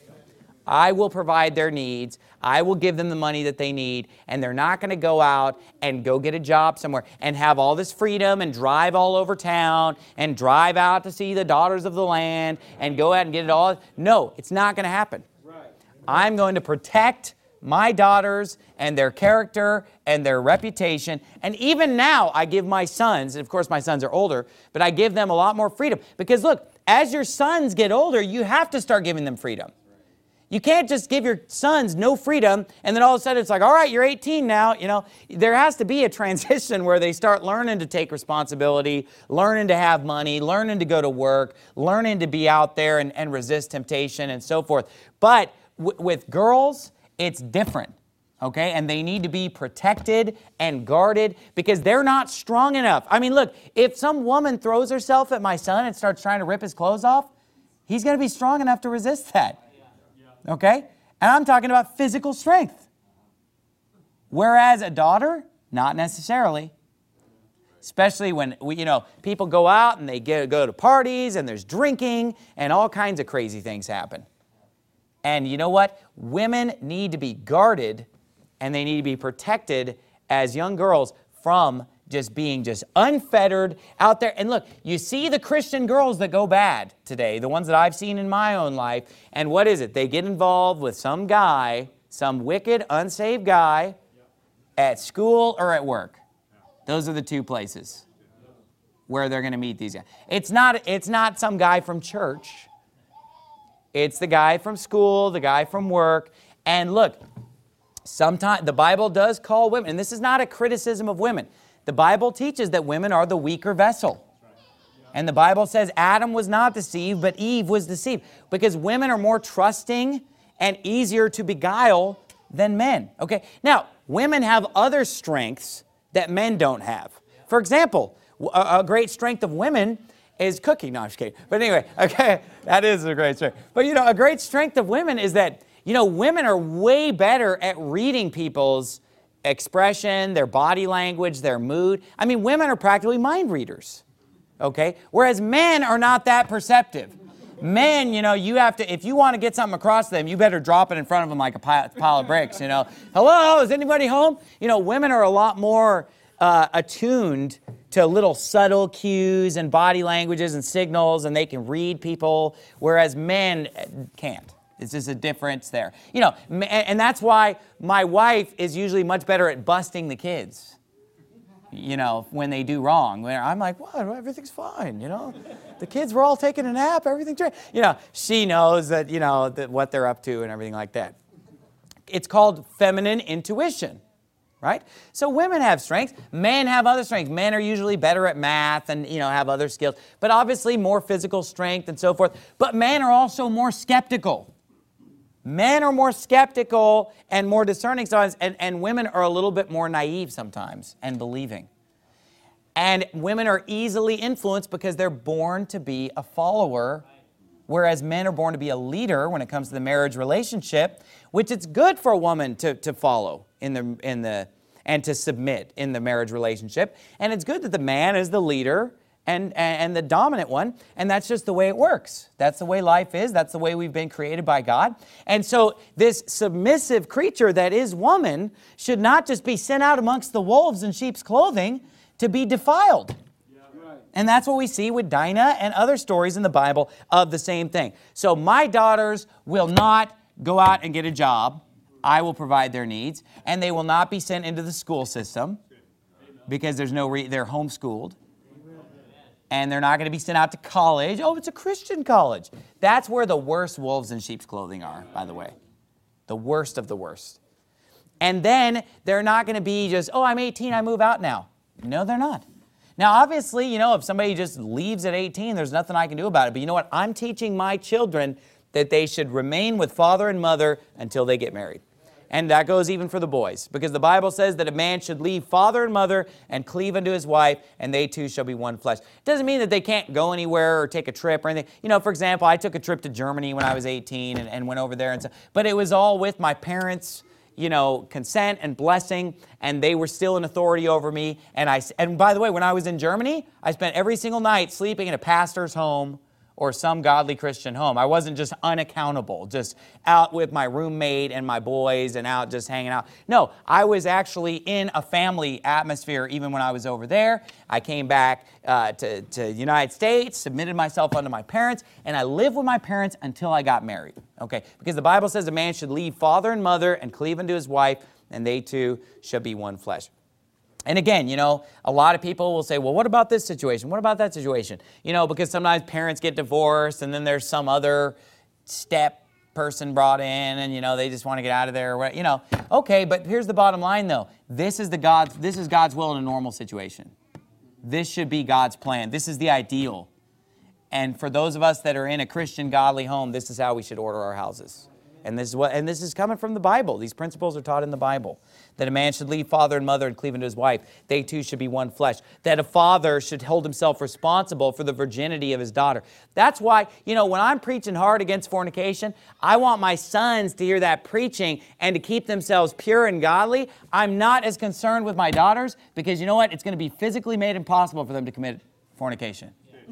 I will provide their needs. I will give them the money that they need, and they're not going to go out and go get a job somewhere and have all this freedom and drive all over town and drive out to see the daughters of the land and go out and get it all. No, it's not going to happen. I'm going to protect my daughters and their character and their reputation. And even now, I give my sons, and of course my sons are older, but I give them a lot more freedom. Because look, as your sons get older, you have to start giving them freedom. You can't just give your sons no freedom, and then all of a sudden it's like, all right, you're eighteen now. You know, there has to be a transition where they start learning to take responsibility, learning to have money, learning to go to work, learning to be out there and, and resist temptation and so forth. But w- with girls, it's different, okay? And they need to be protected and guarded because they're not strong enough. I mean, look, if some woman throws herself at my son and starts trying to rip his clothes off, he's going to be strong enough to resist that, okay? And I'm talking about physical strength. Whereas a daughter, not necessarily. Especially when, we, you know, people go out and they get, go to parties and there's drinking and all kinds of crazy things happen. And you know what? Women need to be guarded and they need to be protected as young girls from just being just unfettered out there. And look, you see the Christian girls that go bad today, the ones that I've seen in my own life. And what is it? They get involved with some guy, some wicked, unsaved guy at school or at work. Those are the two places where they're going to meet these guys. It's not, it's not some guy from church. It's the guy from school, the guy from work. And look, sometimes the Bible does call women, and this is not a criticism of women. The Bible teaches that women are the weaker vessel. And the Bible says Adam was not deceived, but Eve was deceived. Because women are more trusting and easier to beguile than men. Okay? Now, women have other strengths that men don't have. For example, a, a great strength of women is cooking. No, I'm just kidding. But anyway, okay, that is a great strength. But you know, a great strength of women is that, you know, women are way better at reading people's expression, their body language, their mood. I mean, women are practically mind readers, okay? Whereas men are not that perceptive. Men, you know, you have to, if you want to get something across to them, you better drop it in front of them like a pile, pile of bricks, you know. Hello, is anybody home? You know, women are a lot more uh, attuned to little subtle cues and body languages and signals, and they can read people, whereas men can't. It's just a difference there. You know, and that's why my wife is usually much better at busting the kids, you know, when they do wrong. When I'm like, what? Everything's fine, you know. The kids were all taking a nap, everything's great. You know, she knows that, you know, that what they're up to and everything like that. It's called feminine intuition. Right? So women have strengths. Men have other strengths. Men are usually better at math and, you know, have other skills. But obviously more physical strength and so forth. But men are also more skeptical. Men are more skeptical and more discerning sometimes. And, and women are a little bit more naive sometimes and believing. And women are easily influenced because they're born to be a follower, whereas men are born to be a leader when it comes to the marriage relationship, which it's good for a woman to, to follow in the, in the, and to submit in the marriage relationship. And it's good that the man is the leader and, and the dominant one, and that's just the way it works. That's the way life is. That's the way we've been created by God. And so this submissive creature that is woman should not just be sent out amongst the wolves in sheep's clothing to be defiled. And that's what we see with Dinah and other stories in the Bible of the same thing. So my daughters will not go out and get a job. I will provide their needs. And they will not be sent into the school system because there's no re- they're homeschooled. And they're not going to be sent out to college. Oh, it's a Christian college. That's where the worst wolves in sheep's clothing are, by the way. The worst of the worst. And then they're not going to be just, oh, I'm eighteen, I move out now. No, they're not. Now, obviously, you know, if somebody just leaves at eighteen, there's nothing I can do about it. But you know what? I'm teaching my children that they should remain with father and mother until they get married. And that goes even for the boys, because the Bible says that a man should leave father and mother and cleave unto his wife, and they two shall be one flesh. It doesn't mean that they can't go anywhere or take a trip or anything. You know, for example, I took a trip to Germany when I was eighteen and, and went over there. and so, But it was all with my parents' you know, consent and blessing, and they were still in authority over me. And I, and by the way, when I was in Germany, I spent every single night sleeping in a pastor's home or some godly Christian home. I wasn't just unaccountable, just out with my roommate and my boys and out just hanging out. No, I was actually in a family atmosphere even when I was over there. I came back uh, to the United States, submitted myself unto my parents, and I lived with my parents until I got married. Okay, because the Bible says a man should leave father and mother and cleave unto his wife, and they two shall be one flesh. And again, you know, a lot of people will say, well, what about this situation? What about that situation? You know, because sometimes parents get divorced and then there's some other step person brought in and, you know, they just want to get out of there. Or what, you know, okay, but here's the bottom line, though. This is, the God's, this is God's will in a normal situation. This should be God's plan. This is the ideal. And for those of us that are in a Christian, godly home, this is how we should order our houses. And this is what, and this is coming from the Bible. These principles are taught in the Bible. That a man should leave father and mother and cleave unto his wife. They two should be one flesh. That a father should hold himself responsible for the virginity of his daughter. That's why, you know, when I'm preaching hard against fornication, I want my sons to hear that preaching and to keep themselves pure and godly. I'm not as concerned with my daughters because you know what? It's going to be physically made impossible for them to commit fornication.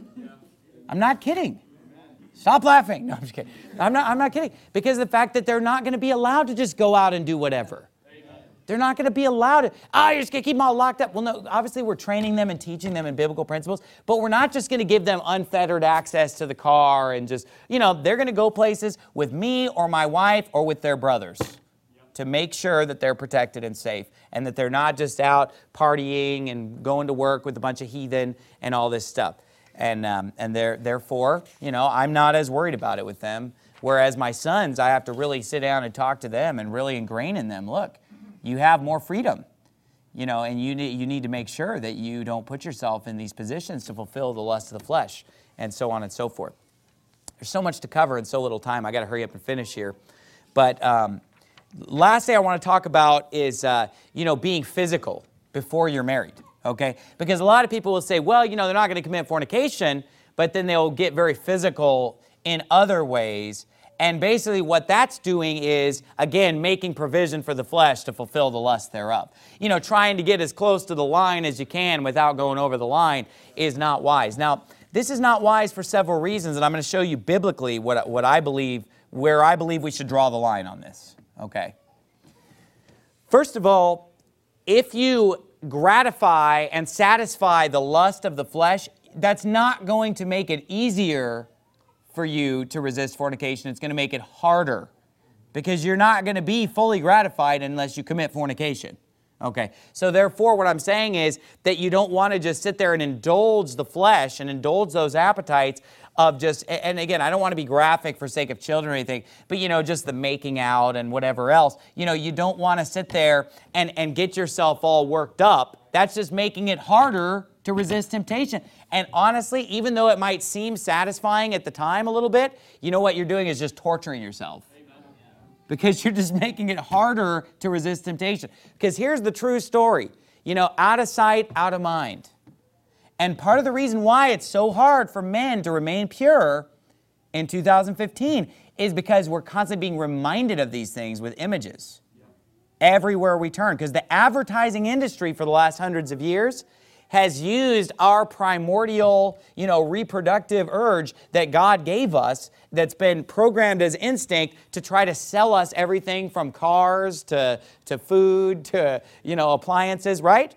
I'm not kidding. Stop laughing. No, I'm just kidding. I'm not, I'm not kidding. Because of the fact that they're not going to be allowed to just go out and do whatever. They're not going to be allowed to, oh, you're just going to keep them all locked up. Well, no, obviously we're training them and teaching them in biblical principles, but we're not just going to give them unfettered access to the car and just, you know, they're going to go places with me or my wife or with their brothers to make sure that they're protected and safe and that they're not just out partying and going to work with a bunch of heathen and all this stuff. And um, and they're, therefore, you know, I'm not as worried about it with them. Whereas my sons, I have to really sit down and talk to them and really ingrain in them, look, you have more freedom, you know, and you need, you need to make sure that you don't put yourself in these positions to fulfill the lust of the flesh and so on and so forth. There's so much to cover in so little time. I got to hurry up and finish here. But um, last thing I want to talk about is, uh, you know, being physical before you're married. Okay? Because a lot of people will say, well, you know, they're not going to commit fornication, but then they'll get very physical in other ways. And basically what that's doing is, again, making provision for the flesh to fulfill the lust thereof. You know, trying to get as close to the line as you can without going over the line is not wise. Now, this is not wise for several reasons, and I'm going to show you biblically what, what I believe, where I believe we should draw the line on this. Okay? First of all, if you gratify and satisfy the lust of the flesh, that's not going to make it easier for you to resist fornication. It's going to make it harder because you're not going to be fully gratified unless you commit fornication. Okay, so therefore what I'm saying is that you don't want to just sit there and indulge the flesh and indulge those appetites of just, and again, I don't want to be graphic for sake of children or anything, but you know, just the making out and whatever else. You know, you don't want to sit there and, and get yourself all worked up. That's just making it harder to resist temptation. And honestly, even though it might seem satisfying at the time a little bit, you know what you're doing is just torturing yourself. Because you're just making it harder to resist temptation. Because here's the true story. You know, out of sight, out of mind. And part of the reason why it's so hard for men to remain pure in two thousand fifteen is because we're constantly being reminded of these things with images everywhere we turn. Because the advertising industry for the last hundreds of years has used our primordial, you know, reproductive urge that God gave us, that's been programmed as instinct, to try to sell us everything from cars to, to food to, you know, appliances, right?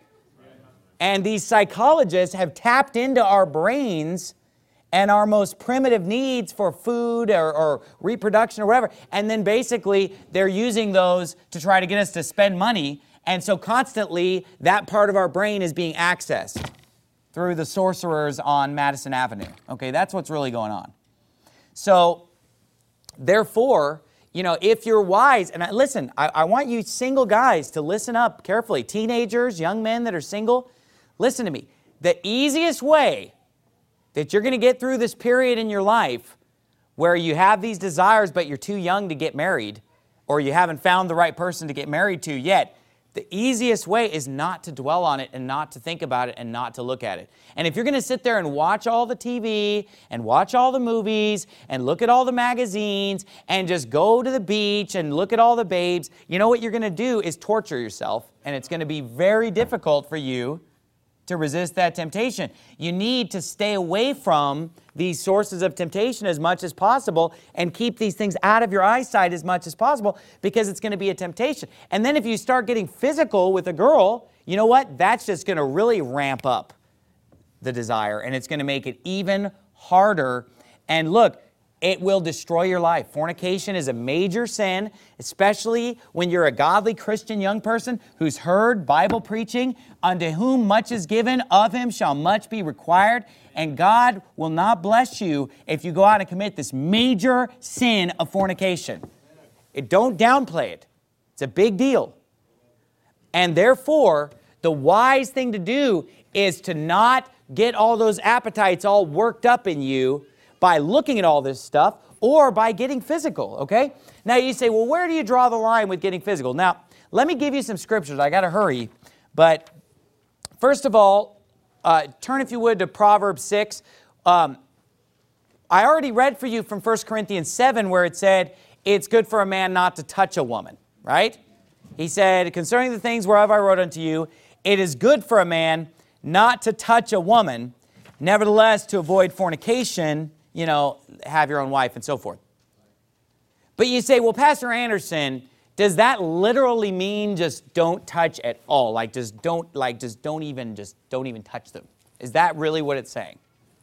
And these psychologists have tapped into our brains and our most primitive needs for food or, or reproduction or whatever, and then basically they're using those to try to get us to spend money. And so constantly that part of our brain is being accessed through the sorcerers on Madison Avenue. Okay, that's what's really going on. So therefore, you know, if you're wise, and I, listen, I, I want you single guys to listen up carefully. Teenagers, young men that are single, listen to me. The easiest way that you're going to get through this period in your life where you have these desires but you're too young to get married, or you haven't found the right person to get married to yet, the easiest way is not to dwell on it and not to think about it and not to look at it. And if you're going to sit there and watch all the T V and watch all the movies and look at all the magazines and just go to the beach and look at all the babes, you know what you're going to do is torture yourself, and it's going to be very difficult for you to resist that temptation. You need to stay away from these sources of temptation as much as possible and keep these things out of your eyesight as much as possible, because it's going to be a temptation. And then if you start getting physical with a girl, you know what? That's just going to really ramp up the desire, and it's going to make it even harder. And look, it will destroy your life. Fornication is a major sin, especially when you're a godly Christian young person who's heard Bible preaching. Unto whom much is given, of him shall much be required. And God will not bless you if you go out and commit this major sin of fornication. It, don't downplay it. It's a big deal. And therefore, the wise thing to do is to not get all those appetites all worked up in you by looking at all this stuff or by getting physical, okay? Now you say, well, where do you draw the line with getting physical? Now, let me give you some scriptures. I got to hurry. But first of all, uh, turn, if you would, to Proverbs six. Um, I already read for you from First Corinthians seven where it said, it's good for a man not to touch a woman, right? He said, concerning the things whereof I wrote unto you, it is good for a man not to touch a woman, nevertheless to avoid fornication, you know, have your own wife and so forth. But you say, well, Pastor Anderson, does that literally mean just don't touch at all? Like just don't, like just don't even, just don't even touch them. Is that really what it's saying?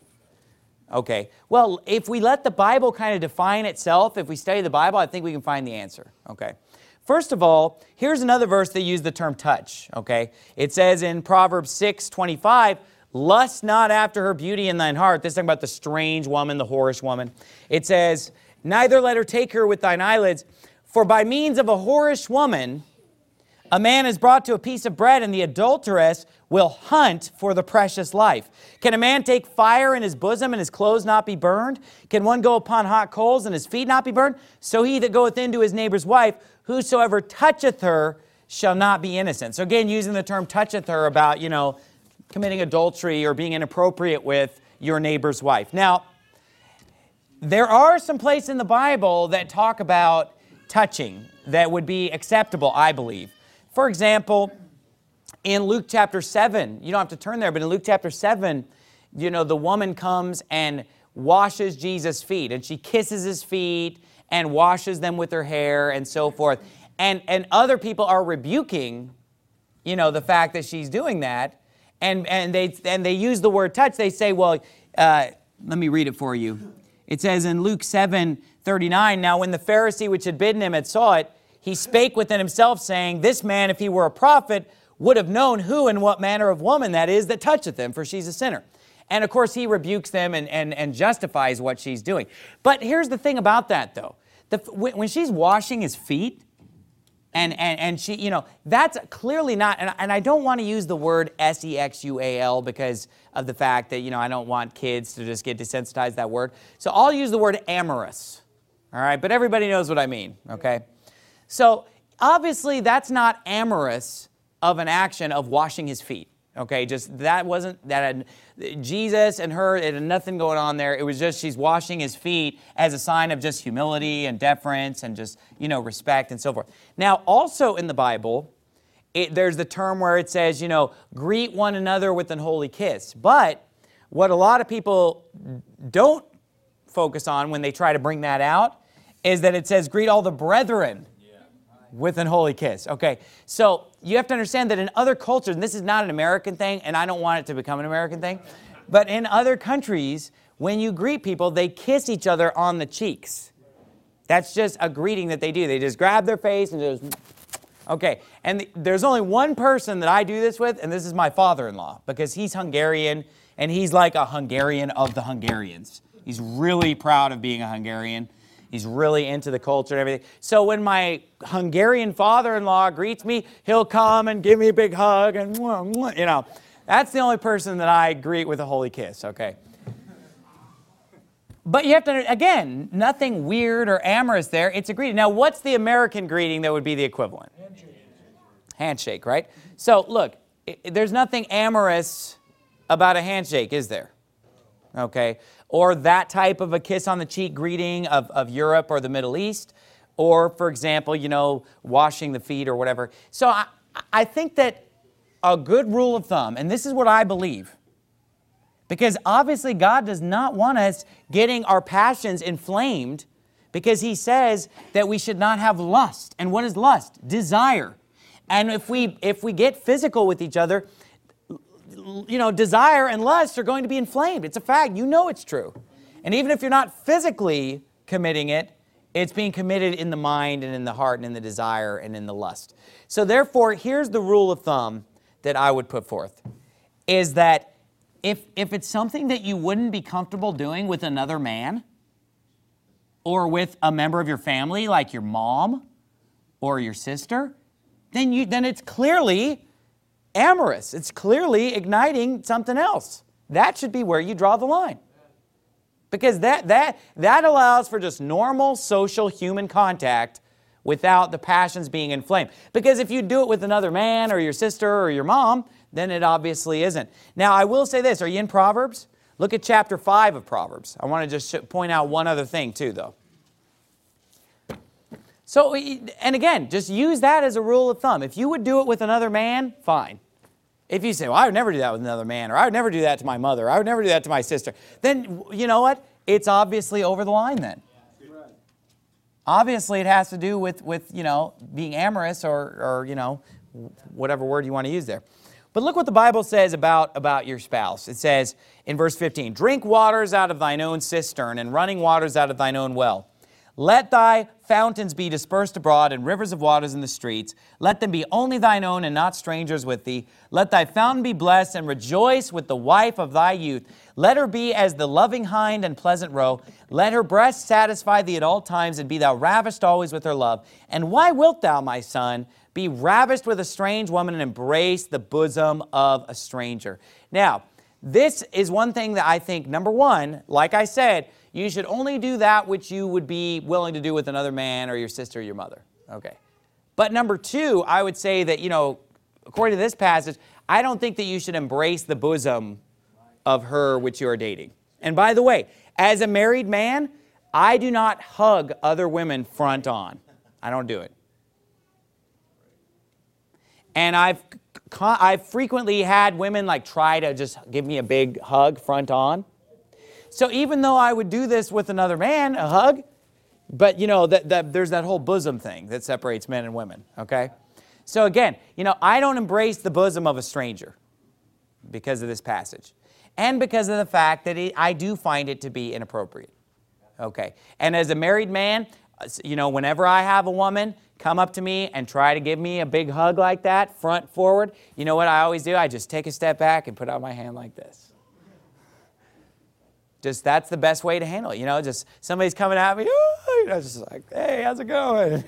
Okay. Well, if we let the Bible kind of define itself, if we study the Bible, I think we can find the answer. Okay. First of all, here's another verse that uses the term touch. Okay. It says in Proverbs six twenty-five, lust not after her beauty in thine heart. This is talking about the strange woman, the whorish woman. It says, neither let her take her with thine eyelids, for by means of a whorish woman, a man is brought to a piece of bread, and the adulteress will hunt for the precious life. Can a man take fire in his bosom and his clothes not be burned? Can one go upon hot coals and his feet not be burned? So he that goeth in to his neighbor's wife, whosoever toucheth her shall not be innocent. So again, using the term toucheth her about, you know, committing adultery or being inappropriate with your neighbor's wife. Now, there are some places in the Bible that talk about touching that would be acceptable, I believe. For example, in Luke chapter seven, you don't have to turn there, but in Luke chapter seven, you know, the woman comes and washes Jesus' feet, and she kisses his feet and washes them with her hair and so forth. And, and other people are rebuking, you know, the fact that she's doing that. And, and, they, and they use the word touch. They say, well, uh, let me read it for you. It says in Luke seven thirty-nine, now when the Pharisee which had bidden him had saw it, he spake within himself, saying, this man, if he were a prophet, would have known who and what manner of woman that is that toucheth him, for she's a sinner. And of course, he rebukes them and, and, and justifies what she's doing. But here's the thing about that, though. The, when she's washing his feet, And, and, and she, you know, that's clearly not, and, and I don't want to use the word S E X U A L because of the fact that, you know, I don't want kids to just get desensitized to that word. So I'll use the word amorous, all right? But everybody knows what I mean, okay? So obviously that's not amorous of an action of washing his feet, okay? Just that wasn't, that had, Jesus and her, it had nothing going on there. It was just she's washing his feet as a sign of just humility and deference and just, you know, respect and so forth. Now, also in the Bible, it, there's the term where it says, you know, greet one another with an holy kiss. But what a lot of people don't focus on when they try to bring that out is that it says, greet all the brethren with an holy kiss. Okay, so you have to understand that in other cultures, and this is not an American thing, and I don't want it to become an American thing, but in other countries, when you greet people, they kiss each other on the cheeks. That's just a greeting that they do. They just grab their face and just, okay. And the, there's only one person that I do this with, and this is my father-in-law, because he's Hungarian, and he's like a Hungarian of the Hungarians. He's really proud of being a Hungarian. He's really into the culture and everything. So when my Hungarian father-in-law greets me, he'll come and give me a big hug, and you know, that's the only person that I greet with a holy kiss, okay? But you have to, again, nothing weird or amorous there. It's a greeting. Now, what's the American greeting that would be the equivalent? Handshake. Handshake, right? So, look, it, there's nothing amorous about a handshake, is there? Okay. Or that type of a kiss on the cheek greeting of, of Europe or the Middle East. Or, for example, you know, washing the feet or whatever. So, I, I think that a good rule of thumb, and this is what I believe, because obviously God does not want us getting our passions inflamed, because He says that we should not have lust. And what is lust? Desire. And if we, if we get physical with each other, you know, desire and lust are going to be inflamed. It's a fact. You know it's true. And even if you're not physically committing it, it's being committed in the mind and in the heart and in the desire and in the lust. So therefore, here's the rule of thumb that I would put forth, is that If, if it's something that you wouldn't be comfortable doing with another man or with a member of your family like your mom or your sister, then, you, then it's clearly amorous. It's clearly igniting something else. That should be where you draw the line. Because that, that, that allows for just normal social human contact without the passions being inflamed. Because if you do it with another man or your sister or your mom, then it obviously isn't. Now, I will say this. Are you in Proverbs? Look at chapter five of Proverbs. I want to just point out one other thing too, though. So, and again, just use that as a rule of thumb. If you would do it with another man, fine. If you say, well, I would never do that with another man, or I would never do that to my mother, or I would never do that to my sister, then you know what? It's obviously over the line then. Obviously, it has to do with, with you know, being amorous or, or, you know, whatever word you want to use there. But look what the Bible says about, about your spouse. It says in verse fifteen, drink waters out of thine own cistern and running waters out of thine own well. Let thy fountains be dispersed abroad and rivers of waters in the streets. Let them be only thine own and not strangers with thee. Let thy fountain be blessed and rejoice with the wife of thy youth. Let her be as the loving hind and pleasant roe. Let her breast satisfy thee at all times, and be thou ravished always with her love. And why wilt thou, my son, be ravished with a strange woman and embrace the bosom of a stranger? Now, this is one thing that I think, number one, like I said, you should only do that which you would be willing to do with another man or your sister or your mother. Okay. But number two, I would say that, you know, according to this passage, I don't think that you should embrace the bosom of her which you are dating. And by the way, as a married man, I do not hug other women front on. I don't do it. And I've, I've frequently had women like try to just give me a big hug front on. So even though I would do this with another man, a hug, but you know, that, that there's that whole bosom thing that separates men and women, okay? So again, you know, I don't embrace the bosom of a stranger because of this passage. And because of the fact that it, I do find it to be inappropriate, okay? And as a married man, you know, whenever I have a woman come up to me and try to give me a big hug like that, front forward, you know what I always do? I just take a step back and put out my hand like this. Just that's the best way to handle it. You know, just somebody's coming at me, oh, you know, just like, hey, how's it going?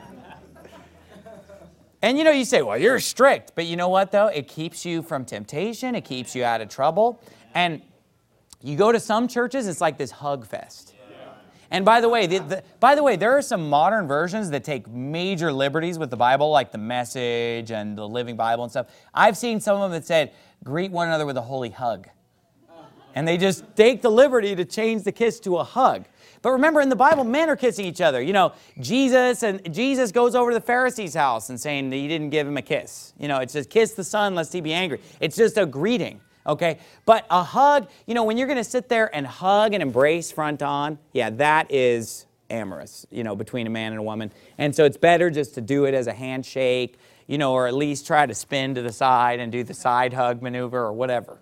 And you know, you say, well, you're strict. But you know what, though? It keeps you from temptation. It keeps you out of trouble. And you go to some churches, it's like this hug fest. And by the way, the, the, by the way, there are some modern versions that take major liberties with the Bible, like the Message and the Living Bible and stuff. I've seen some of them that said, greet one another with a holy hug. And they just take the liberty to change the kiss to a hug. But remember, in the Bible, men are kissing each other. You know, Jesus and Jesus goes over to the Pharisee's house and saying that he didn't give him a kiss. You know, it says, kiss the son lest he be angry. It's just a greeting, okay? But a hug, you know, when you're going to sit there and hug and embrace front on, yeah, that is amorous, you know, between a man and a woman. And so it's better just to do it as a handshake, you know, or at least try to spin to the side and do the side hug maneuver or whatever.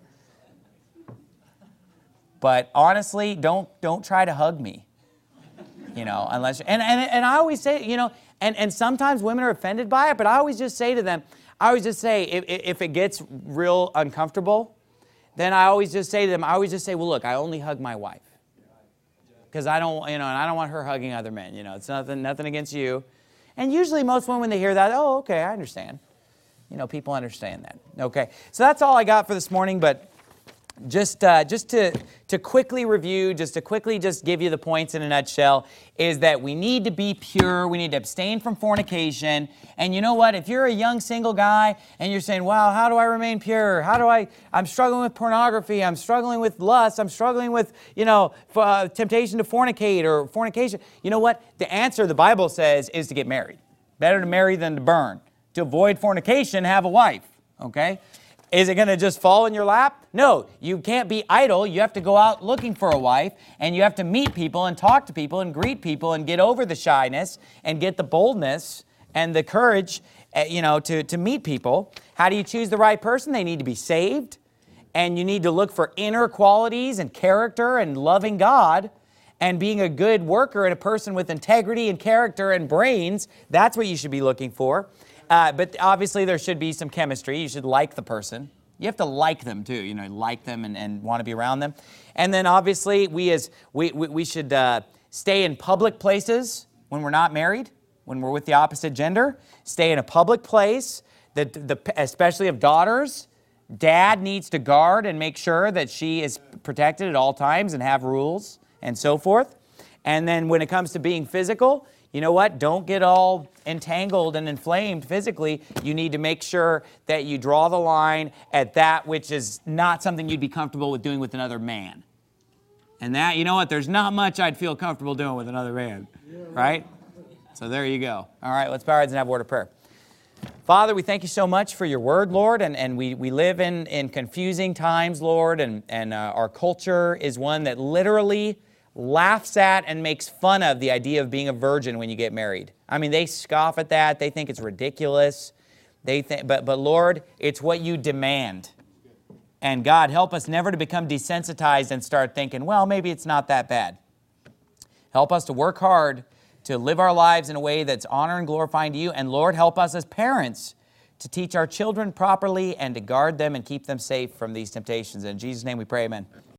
But honestly, don't don't try to hug me, you know, unless, and, and, and I always say, you know, and, and sometimes women are offended by it, but I always just say to them, I always just say, if, if it gets real uncomfortable, then I always just say to them, I always just say, well, look, I only hug my wife. Because I don't, you know, and I don't want her hugging other men, you know, it's nothing, nothing against you. And usually most women, when they hear that, oh, okay, I understand. You know, people understand that, okay. So that's all I got for this morning, but Just, uh, just to, to quickly review, just to quickly just give you the points in a nutshell, is that we need to be pure, we need to abstain from fornication, and you know what, if you're a young single guy and you're saying, wow, how do I remain pure? How do I, I'm struggling with pornography, I'm struggling with lust, I'm struggling with, you know, uh, temptation to fornicate or fornication, you know what, the answer, the Bible says, is to get married. Better to marry than to burn. To avoid fornication, have a wife, okay? Is it going to just fall in your lap? No, you can't be idle. You have to go out looking for a wife, and you have to meet people and talk to people and greet people and get over the shyness and get the boldness and the courage, uh, you know, to, to meet people. How do you choose the right person? They need to be saved, and you need to look for inner qualities and character and loving God and being a good worker and a person with integrity and character and brains. That's what you should be looking for. Uh, but obviously there should be some chemistry. You should like the person. You have to like them too, you know, like them and, and want to be around them. And then obviously we as we, we, we should uh, stay in public places when we're not married, when we're with the opposite gender. Stay in a public place, the, the, especially of daughters. Dad needs to guard and make sure that she is protected at all times and have rules and so forth. And then when it comes to being physical, you know what? Don't get all entangled and inflamed physically. You need to make sure that you draw the line at that which is not something you'd be comfortable with doing with another man. And that, you know what? There's not much I'd feel comfortable doing with another man, right? So there you go. All right, let's bow our heads and have a word of prayer. Father, we thank you so much for your word, Lord, and, and we, we live in, in confusing times, Lord, and, and uh, our culture is one that literally laughs at and makes fun of the idea of being a virgin when you get married. I mean, they scoff at that. They think it's ridiculous. They think, but, but Lord, it's what you demand. And God, help us never to become desensitized and start thinking, well, maybe it's not that bad. Help us to work hard to live our lives in a way that's honoring and glorifying to you. And Lord, help us as parents to teach our children properly and to guard them and keep them safe from these temptations. In Jesus' name we pray, amen.